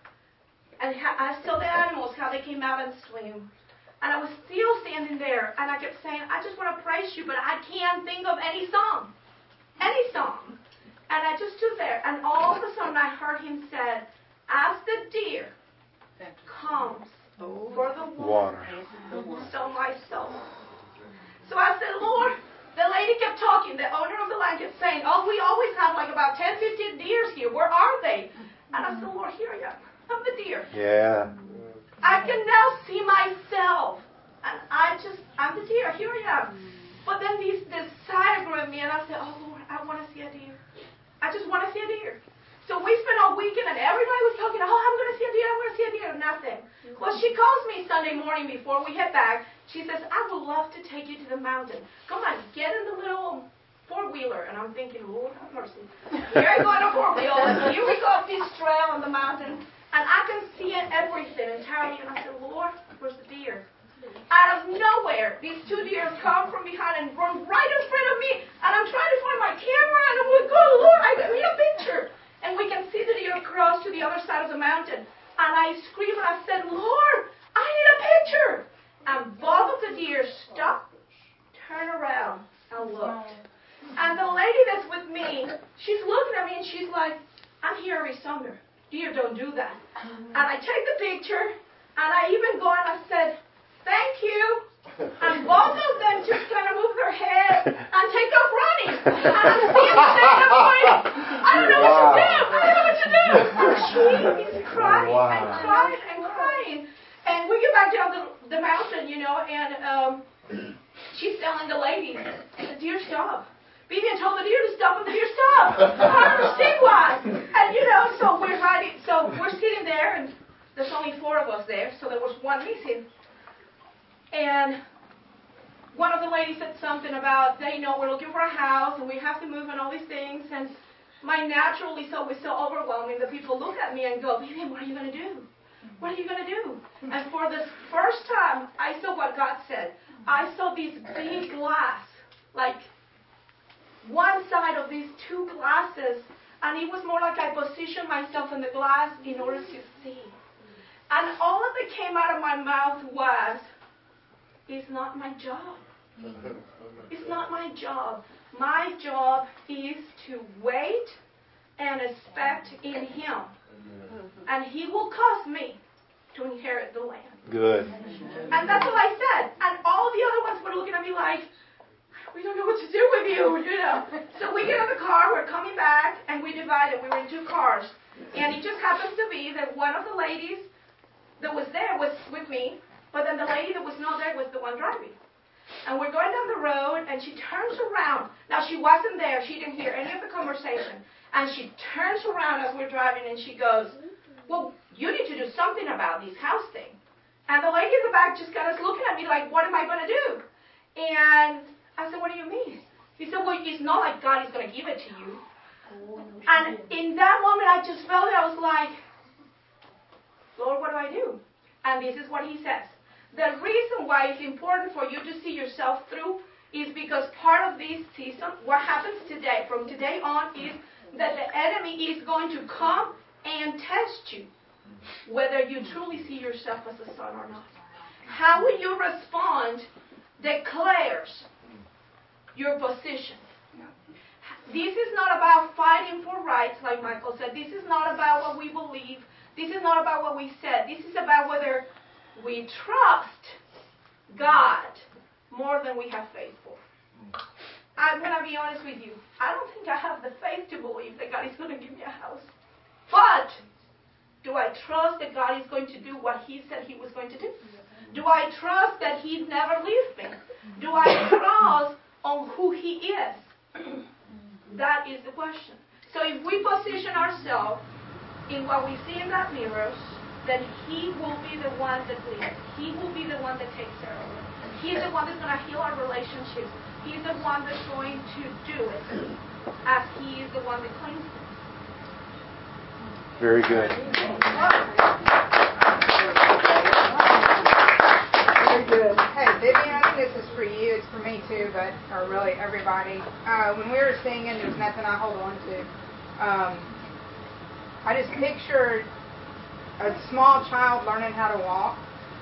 S4: And how, I saw the animals, how they came out and swim. And I was still standing there, and I kept saying, I just want to praise you, but I can't think of any song. Any song. And I just stood there, and all of a sudden I heard Him said, as the deer comes for the water, so my soul. So I said, Lord, the lady kept talking, the owner of the land kept saying, oh, we always have like about ten, fifteen deers here. Where are they? And I said, Lord, here I am. I'm the deer.
S1: Yeah.
S4: I can now see myself. And I just, I'm the deer. Here I am. But then this desire grew in me, and I said, oh, Lord, I want to see a deer. I just want to see a deer. So we spent all weekend, and everybody was talking, oh, I'm going to see a deer, I'm going to see a deer. Nothing. Well, she calls me Sunday morning before we head back. She says, I would love to take you to the mountain. Come on, get in the little four-wheeler. And I'm thinking, Lord have mercy. Here I go in a four-wheeler, and here we go up this trail on the mountain. And I can see it, everything entirely. And I said, Lord, where's the deer? Out of nowhere, these two deer come from behind and run right in front of me. And I'm trying to find my camera, and I'm like, oh, Lord, I need a picture. And we can see the deer cross to the other side of the mountain. And I screamed, and I said, Lord, I need a picture. And both of the deer stopped, turned around, and looked. And the lady that's with me, she's looking at me, and she's like, I'm Hillary Sumner. Deer don't do that. And I take the picture, and I even go and I said, thank you. And both of them just kind of move their head and take off running. And I'm seeing the thing, I'm going, I don't know what to do. I don't know what to do. And she is crying wow. and crying and crying. And we get back down the, the mountain, you know, and um, she's telling the ladies, the deer stop. Vivian told the deer to stop, and the deer stopped. I don't understand why. And, you know, so we're riding, so we're sitting there, and there's only four of us there, so there was one missing. And one of the ladies said something about, that, you know, we're looking for a house, and we have to move and all these things, and my natural is always so overwhelming that people look at me and go, Vivian, what are you going to do? What are you going to do? And for the first time, I saw what God said. I saw this big glass, like one side of these two glasses, and it was more like I positioned myself in the glass in order to see. And all that came out of my mouth was, it's not my job. It's not my job. My job is to wait and expect in Him. And He will cause me to inherit the land.
S1: Good.
S4: And that's what I said. And all the other ones were looking at me like, we don't know what to do with you, you know. So we get in the car, we're coming back, and we divided. We were in two cars. And it just happens to be that one of the ladies that was there was with me, but then the lady that was not there was the one driving. And we're going down the road, and she turns around. Now, she wasn't there. She didn't hear any of the conversation. And she turns around as we're driving, and she goes, well, you need to do something about this house thing. And the lady in the back just got us looking at me like, what am I going to do? And I said, what do you mean? He said, well, it's not like God is going to give it to you. And in that moment, I just felt it. I was like, Lord, what do I do? And this is what He says. The reason why it's important for you to see yourself through is because part of this season, what happens today, from today on, is that the enemy is going to come and test you, whether you truly see yourself as a son or not. How will you respond declares your position. This is not about fighting for rights, like Michael said. This is not about what we believe. This is not about what we said. This is about whether we trust God more than we have faith for. I'm going to be honest with you. I don't think I have the faith to believe that God is going to give me a house. But do I trust that God is going to do what He said He was going to do? Do I trust that He's never leaves me? Do I trust on who He is? That is the question. So if we position ourselves in what we see in that mirror, then He will be the one that leads. He will be the one that takes care of it. He's the one that's going to heal our relationships. He's the one that's going to do it, as He is the one that cleans them.
S1: Very good.
S8: Very good. Hey, Vivian, I think this is for you. It's for me too, but or really everybody. Uh, when we were singing, there's nothing I hold on to. Um, I just pictured a small child learning how to walk.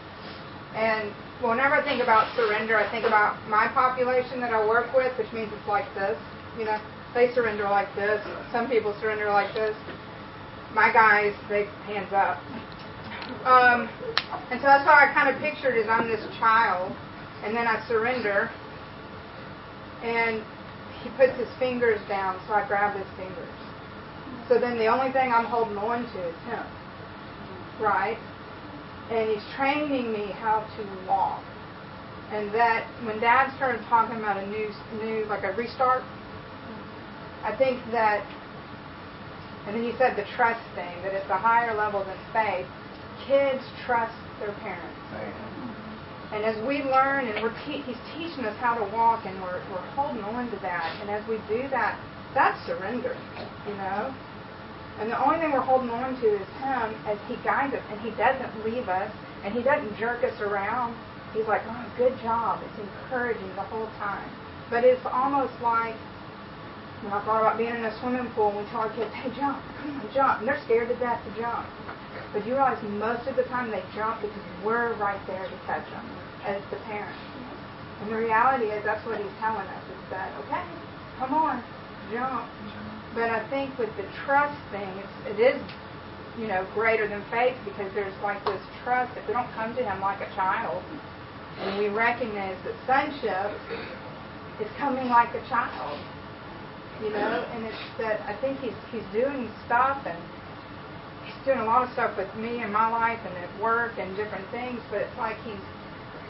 S8: And whenever I think about surrender, I think about my population that I work with, which means it's like this. You know, they surrender like this. Some people surrender like this. My guys, they hands up. Um, and so that's how I kind of pictured is I'm this child, and then I surrender, and He puts His fingers down, so I grab His fingers. So then the only thing I'm holding on to is Him. Right? And He's training me how to walk. And that when Dad started talking about a new, new like a restart, I think that, and then he said the trust thing, that at the higher levels in faith, kids trust their parents. And as we learn, and we're te- He's teaching us how to walk, and we're, we're holding on to that. And as we do that, that's surrender, you know? And the only thing we're holding on to is Him as He guides us. And He doesn't leave us. And He doesn't jerk us around. He's like, oh, good job. It's encouraging the whole time. But it's almost like, when I thought about being in a swimming pool and we tell our kids, hey, jump, come on, jump. And they're scared to death to jump. But you realize most of the time they jump because we're right there to catch them as the parents. And the reality is that's what He's telling us is that, okay, come on, jump. But I think with the trust thing, it's, it is, you know, greater than faith because there's like this trust. If we don't come to Him like a child and we recognize that sonship is coming like a child, you know, and it's that I think He's He's doing stuff and He's doing a lot of stuff with me in my life and at work and different things, but it's like He's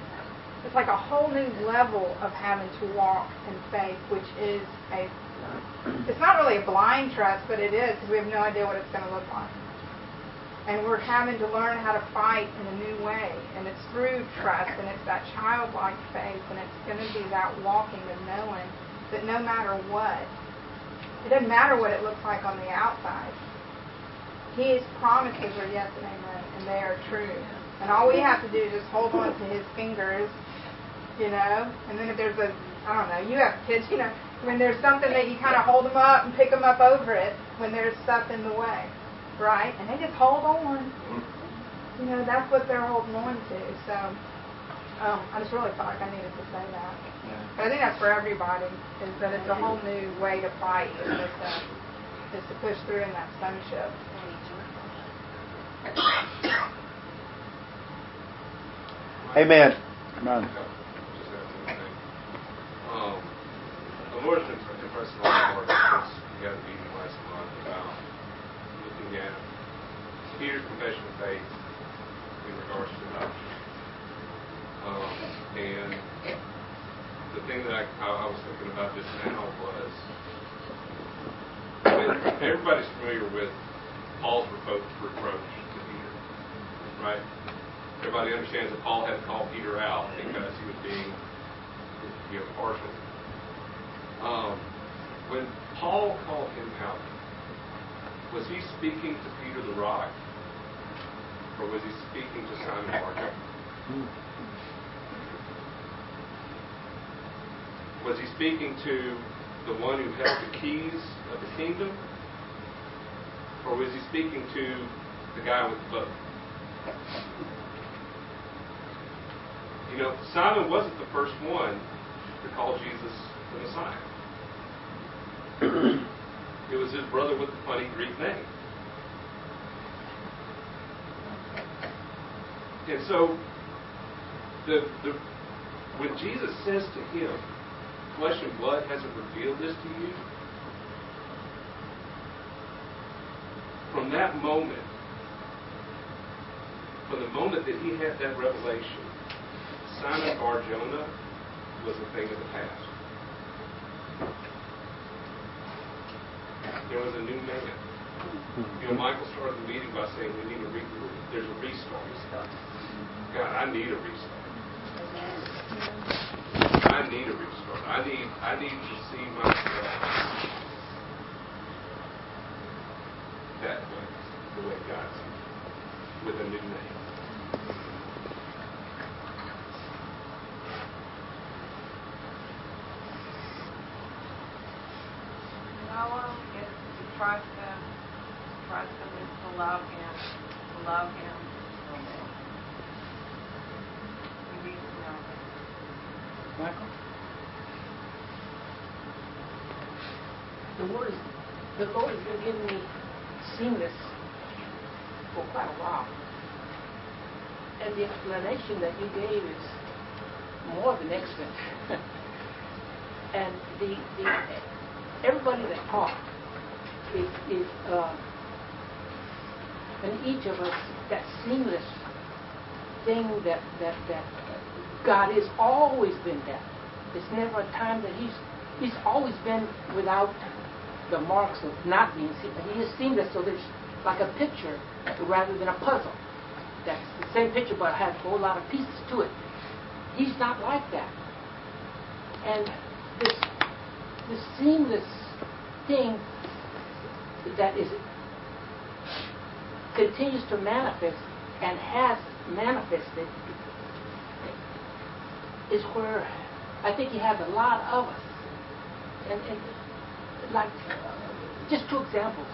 S8: it's like a whole new level of having to walk in faith, which is a, it's not really a blind trust, but it is, because we have no idea what it's going to look like. And we're having to learn how to fight in a new way. And it's through trust, and it's that childlike faith, and it's going to be that walking and knowing that no matter what, it doesn't matter what it looks like on the outside. His promises are yes and amen, and they are true. And all we have to do is just hold on to His fingers, you know. And then if there's a, I don't know, you have kids, you know, when there's something that you kind of hold them up and pick them up over it when there's stuff in the way, right? And they just hold on. You know, that's what they're holding on to. So um, I just really felt like I needed to say that. But I think that's for everybody, is that it's a whole new way to fight, is to, is to push through in that sonship.
S1: Amen.
S3: Amen.
S9: Um, the Lord's been impressing on my heart since we had a meeting last month about looking at Peter's confession of faith in regards to adoption. Um, and the thing that I, I was thinking about just now was, everybody's familiar with Paul's reproach, reproach to Peter, right? Everybody understands that Paul had to call Peter out because he was being, you know, partial. Um, when Paul called him out, was he speaking to Peter the rock, or was he speaking to Simon Barjona? Was he speaking to the one who held the keys of the kingdom, or was he speaking to the guy with the boat? You know, Simon wasn't the first one to call Jesus the Messiah. It was his brother with the funny Greek name. And so, the, the, when Jesus says to him, flesh and blood hasn't revealed this to you, from that moment, from the moment that he had that revelation, Simon Barjona was a thing of the past. There was a new man. You know, Michael started the meeting by saying we need a re- there's a restart. God, I need a restart. I need a restart. I need I need to see myself that way, the way God sees, with a new name.
S2: Noah is to trust Him, to trust Him is to love Him, to love Him is to obey. We need to know Him.
S3: Michael?
S10: The Lord, is, the Lord has been giving me seamless for quite a while. And the explanation that you gave is more than excellent. And the, the everybody that talked is, is uh, and each of us, that seamless thing that, that, that God has always been that. There's never a time that He's He's always been without the marks of not being seamless. He is seamless, so there's like a picture rather than a puzzle. That's the same picture but has a whole lot of pieces to it. He's not like that. And this this seamless thing that is continues to manifest and has manifested is where I think He has a lot of us. And, and like, just two examples.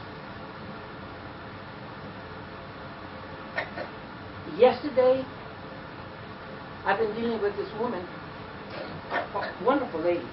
S10: Yesterday, I've been dealing with this woman, a wonderful lady,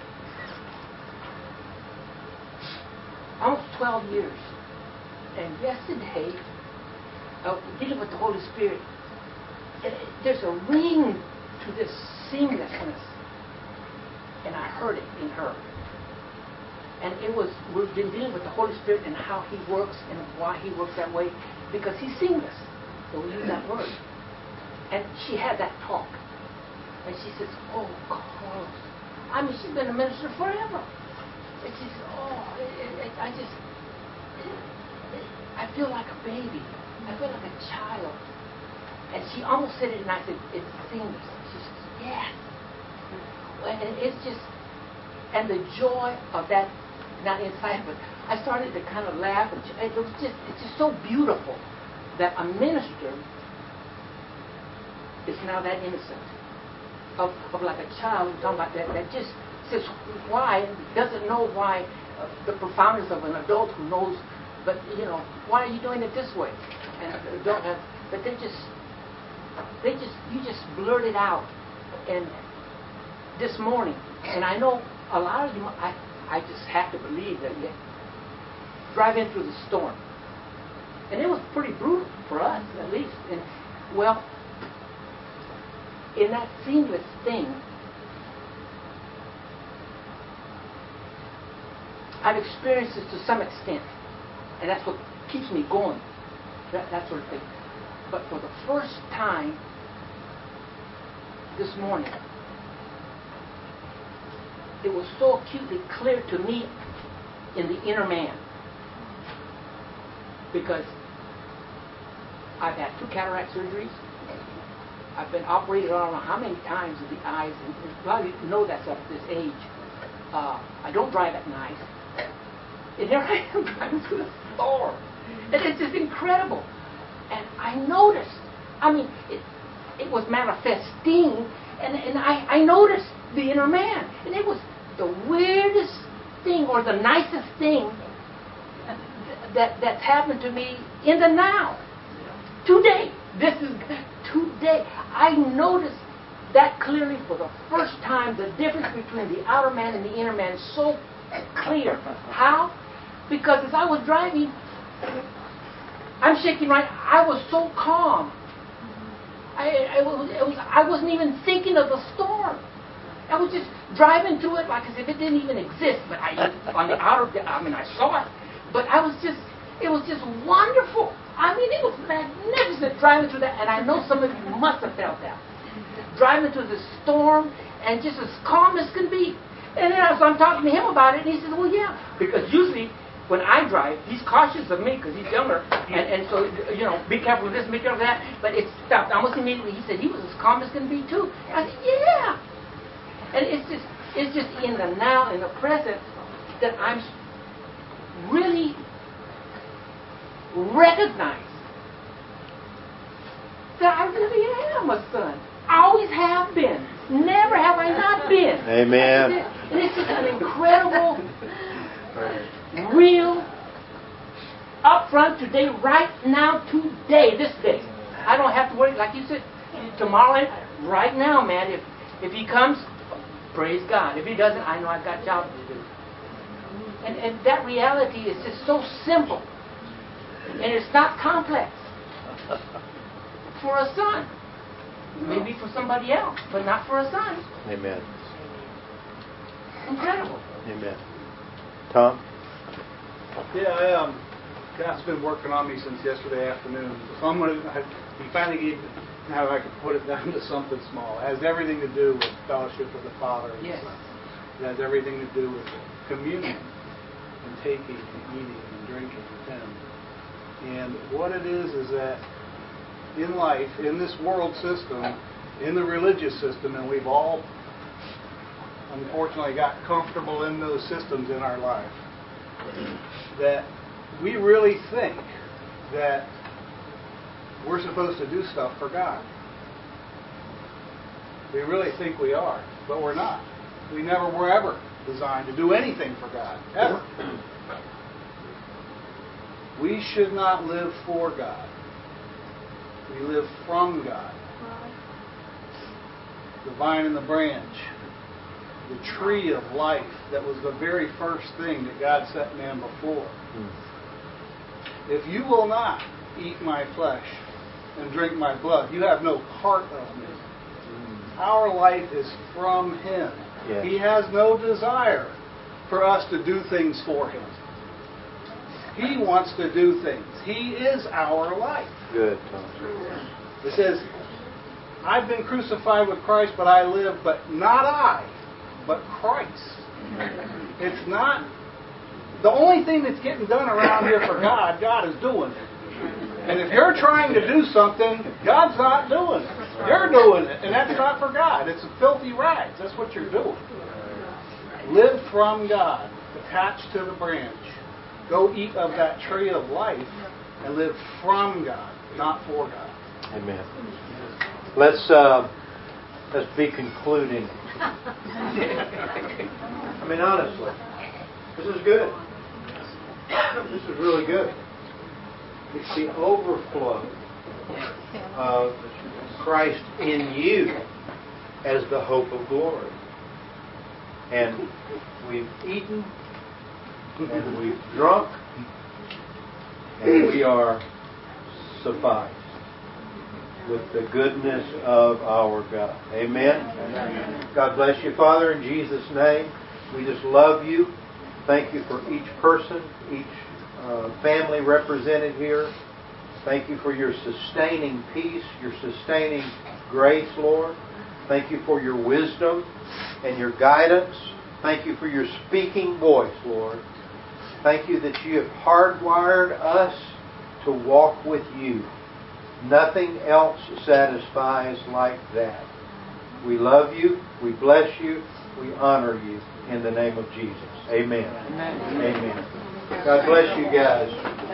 S10: almost twelve years. And yesterday, uh, dealing with the Holy Spirit, and there's a ring to this seamlessness, and I heard it in her. And it was, we've been dealing with the Holy Spirit and how He works and why He works that way, because He's seamless. So we use that word. And she had that talk. And she says, oh, Carlos. I mean, she's been a minister forever. And she says, oh, it, it, I just, it, I feel like a baby. I feel like a child. And she almost said it, and I said, it's seamless. She says, yes. And it's just, and the joy of that, not inside, but I started to kind of laugh. And it was just, it's just so beautiful that a minister is now that innocent. Of, of like a child, we're talking about that, that just says why, doesn't know why, uh, the profoundness of an adult who knows, but you know, why are you doing it this way? And an adult has, but they just, they just, you just blurt it out. And this morning, and I know a lot of you, I, I just have to believe that you driving through the storm, and it was pretty brutal for us, at least. And well, in that seamless thing, I've experienced this to some extent, and that's what keeps me going, that, that sort of thing. But for the first time this morning, it was so acutely clear to me in the inner man, because I've had two cataract surgeries. I've been operated on I don't know how many times in the eyes, and a lot of you know that stuff at this age. Uh, I don't drive at night. And here I am driving through the storm. And it's just incredible. And I noticed, I mean, it, it was manifesting, and, and I, I noticed the inner man. And it was the weirdest thing, or the nicest thing that, that's happened to me in the now. Today. This is today. I noticed that clearly for the first time, the difference between the outer man and the inner man is so clear. How? Because as I was driving, I'm shaking right. I was so calm. I, I, was, it was, I wasn't even thinking of the storm. I was just driving through it like as if it didn't even exist. But I, on the outer, I mean, I saw it. But I was just, it was just wonderful. I mean, it was magnificent driving through that, and I know some of you must have felt that. Driving through the storm, and just as calm as can be. And then so I'm talking to him about it, and he says, well, yeah. Because usually, when I drive, he's cautious of me, because he's younger, and, and so, you know, be careful with this, be careful with that. But it stopped almost immediately. He said he was as calm as can be, too. I said, yeah. And it's just, it's just in the now, in the present, that I'm really recognize that I really am a son. I always have been. Never have I not been.
S1: Amen.
S10: And it's just an incredible, real, upfront today, right now, today, this day. I don't have to worry, like you said, tomorrow, right now, man. If if he comes, praise God. If he doesn't, I know I've got job to do. And and that reality is just so simple. And it's not complex for a son. Maybe for somebody else, but not for a son.
S1: Amen.
S10: Incredible.
S1: Amen. Tom?
S5: Yeah, I, um, God's been working on me since yesterday afternoon. So I'm gonna, I, he finally gave me how I could put it down to something small. It has everything to do with fellowship with the Father and
S10: Yes.
S5: the Son. It has everything to do with communion and taking and eating and drinking with Him. And what it is is that in life, in this world system, in the religious system, and we've all unfortunately got comfortable in those systems in our life, that we really think that we're supposed to do stuff for God. We really think we are, but we're not. We never were ever designed to do anything for God, ever. We should not live for God. We live from God. The vine and the branch, the tree of life that was the very first thing that God set man before. If you will not eat my flesh and drink my blood, you have no part of me. Our life is from Him.
S1: Yes. He
S5: He has no desire for us to do things for Him. He wants to do things. He is our life.
S1: Good, Tom.
S5: It says, I've been crucified with Christ, but I live, but not I, but Christ. It's not, the only thing that's getting done around here for God, God is doing it. And if you're trying to do something, God's not doing it. You're doing it, and that's not for God. It's a filthy rags. That's what you're doing. Live from God, attached to the branch. Go eat of that tree of life and live from God, not for God.
S1: Amen. Let's uh, let's be concluding. I mean, honestly, this is good. This is really good. It's the overflow of Christ in you as the hope of glory. And we've eaten, and we've drunk, and we are sufficed with the goodness of our God. Amen? Amen. God bless you, Father, in Jesus' name. We just love you. Thank you for each person, each uh, family represented here. Thank you for your sustaining peace, your sustaining grace, Lord. Thank you for your wisdom and your guidance. Thank you for your speaking voice, Lord. Thank you that you have hardwired us to walk with you. Nothing else satisfies like that. We love you. We bless you. We honor you in the name of Jesus. Amen. Amen. Amen. God bless you guys.